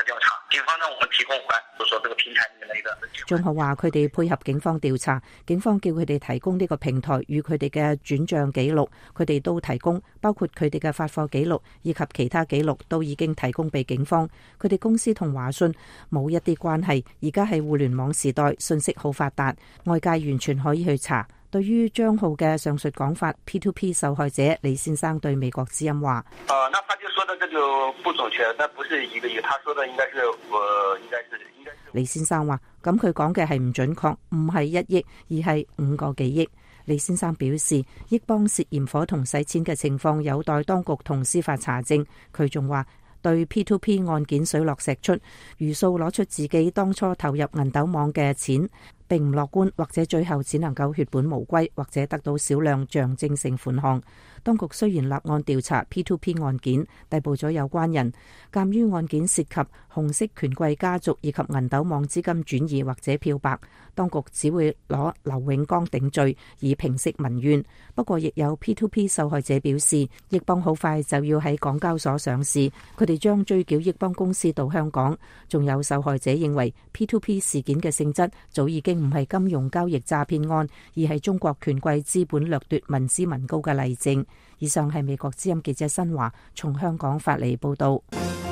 警方呢，我們提供就是說這個平台裡面的一個。 中學話佢哋配合警方調查，警方叫佢哋提供呢個平台與佢哋嘅轉賬記錄，佢哋都提供，包括佢哋嘅發貨記錄以及其他記錄都已經提供俾警方。佢哋公司同華信冇一啲關係，而家係互聯網時代，信息好發達，外界完全可以去查。對於張浩嘅上述講法 ，P2P 受害者李先生對美國之音話： 那他就說的這就不準確，那不是一個億，他說的應該是李先生話：咁佢講嘅係唔準確，唔係1億，而係5個幾億。李先生表示，億邦涉嫌夥同洗錢嘅情況有待當局同司法查證。佢仲話：對 P2P 案件水落石出，如數攞出自己當初投入銀斗網嘅錢並唔樂觀，或者最後只能夠血本無歸，或者得到少量象徵性款項。當局雖然立案調查 P2P 案件，逮捕咗有關人，鑑於案件涉及紅色權貴家族以及銀斗網資金轉移或者漂白，當局只會攞劉永剛頂罪以平息民怨。不過亦有 P2P 受害者表示，億邦好快就要喺港交所上市，佢哋將追繳億邦公司到香港。仲有受害者認為 P2P 事件嘅性質早已經唔係金融交易詐騙案，而係中國權貴資本掠奪民脂民膏嘅例證。以上係美國之音記者新華從香港發嚟報道。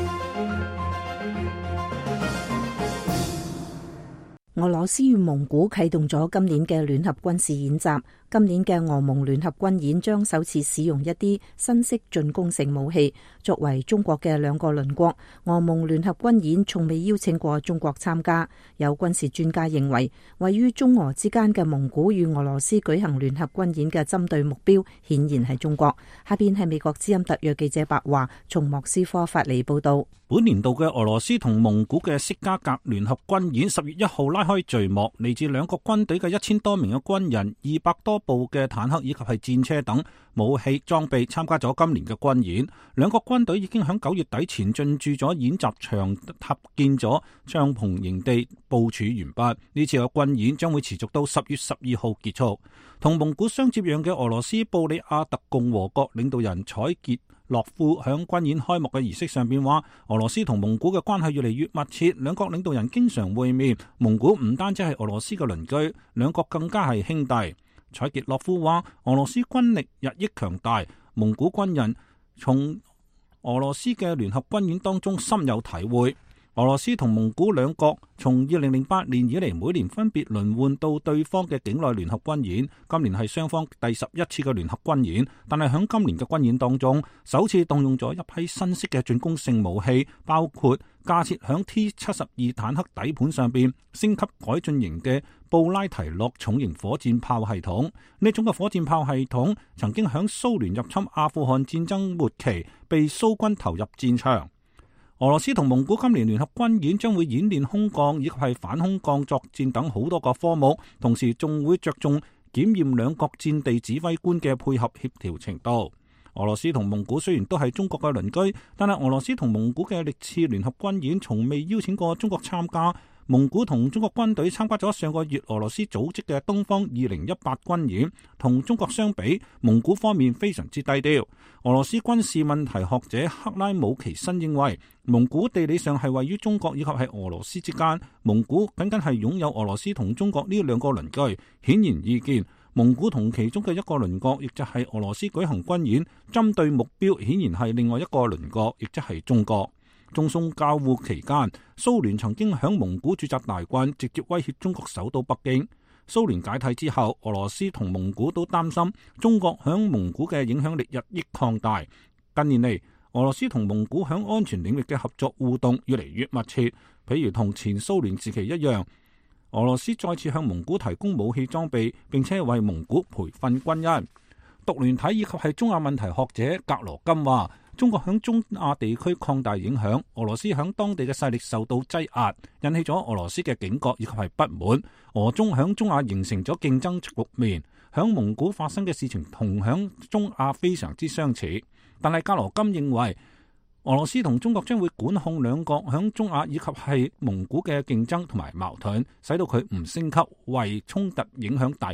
俄羅斯與蒙古啟動咗今年嘅聯合軍事演習。今年嘅俄蒙聯合軍演將首次使用一啲新式進攻性武器。作為中國嘅兩個鄰國，俄蒙聯合軍演從未邀請過中國參加。有軍事專家認為，位於中俄之間嘅蒙古與俄羅斯舉行聯合軍演嘅針對目標顯然係中國。下邊係美國之音特約記者白華從莫斯科發嚟報道。 本年度嘅俄羅斯同蒙古嘅色加格聯合軍演10月1號拉開序幕，嚟自兩國軍隊嘅1000多名嘅軍人、200多部嘅坦克以及係戰車等武器裝備參加咗今年嘅軍演。兩國軍隊已經喺9月底前進駐咗演習場，搭建咗帳篷營地，部署完畢。呢次嘅軍演將會持續到10月12號結束。同蒙古相接壤嘅俄羅斯布里亞特共和國領導人采傑諾夫響軍演開幕嘅儀式上邊話，俄羅斯同蒙古嘅關係越嚟越密切，兩國領導人經常會面。蒙古唔單止係俄羅斯嘅鄰居，兩國更加係兄弟。采傑諾夫話，俄羅斯軍力日益強大，蒙古軍人從俄羅斯嘅聯合軍演當中深有體會。俄羅斯同蒙古兩國從2008年以嚟，每年分別輪換到對方嘅境內聯合軍演，今年係雙方第11次嘅聯合軍演。但係喺今年嘅軍演當中，首次動用咗一批新式嘅進攻性武器，包括架設響 T-72坦克底盤上邊升級改進型嘅布拉提諾重型火箭炮系統。呢種嘅火箭炮系統曾經響蘇聯入侵阿富汗戰爭末期被蘇軍投入戰場。俄羅斯同蒙古今年聯合軍演將會演練空降以及係反空降作戰等好多個科目，同時仲會着重檢驗兩國戰地指揮官嘅配合協調程度。俄羅斯同蒙古雖然都係中國嘅鄰居，但係俄羅斯同蒙古嘅歷次聯合軍演從未邀請過中國參加。蒙古同中國軍隊參加咗上個月俄羅斯組織嘅東方2018軍演，同中國相比，蒙古方面非常之低調。俄羅斯軍事問題學者克拉姆奇申認為，蒙古地理上係位於中國以及係俄羅斯之間，蒙古僅僅係擁有俄羅斯同中國呢兩個鄰居。顯然易見，蒙古同其中嘅一個鄰國，亦就係俄羅斯舉行軍演，針對目標顯然係另外一個鄰國，亦即係中國。中蘇交互期間，蘇聯曾經響蒙古駐紮大軍，直接威脅中國首都北京。蘇聯解體之後，俄羅斯同蒙古都擔心中國響蒙古嘅影響力日益擴大。近年嚟，俄羅斯同蒙古響安全領域嘅合作互動越嚟越密切，譬如同前蘇聯時期一樣，俄羅斯再次向蒙古提供武器裝備，並且為蒙古培訓軍人。獨聯體以及係中亞問題學者格羅金話，中國響中亞地區擴大影響，俄羅斯響當地嘅勢力受到擠壓，引起咗俄羅斯嘅警覺以及係不滿。俄中響中亞形成咗競爭局面，響蒙古發生嘅事情同響中亞非常之相似。但係格羅金認為，俄羅斯同中國將會管控兩國響中亞以及係蒙古嘅競爭同埋矛盾，使到佢唔升級，為衝突影響大局。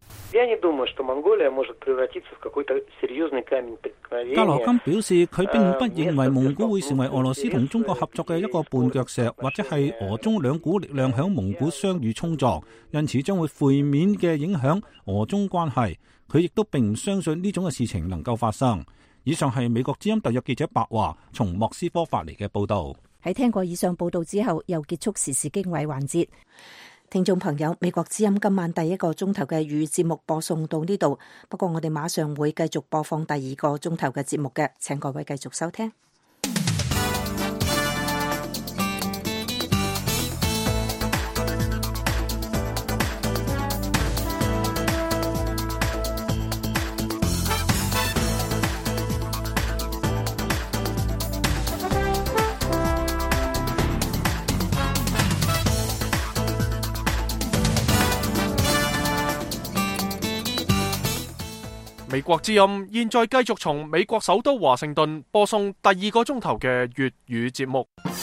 格羅金表示，佢並不認為蒙古會成為俄羅斯同中國合作嘅一個絆腳石，或者係俄中兩股力量響蒙古相遇衝撞，因此將會負面嘅影響俄中關係。佢亦都並唔相信呢種嘅事情能夠發生。以上係美國之音特約記者白華從莫斯科發嚟嘅報道。 喺聽過以上報道之後，又結束時事經緯環節。聽眾朋友，美國之音今晚第一個鐘頭嘅粵語節目播送到呢度，不過我哋馬上會繼續播放第二個鐘頭嘅節目嘅，請各位繼續收聽。 美國之音現在繼續從美國首都華盛頓播送第二個鐘頭嘅粵語節目。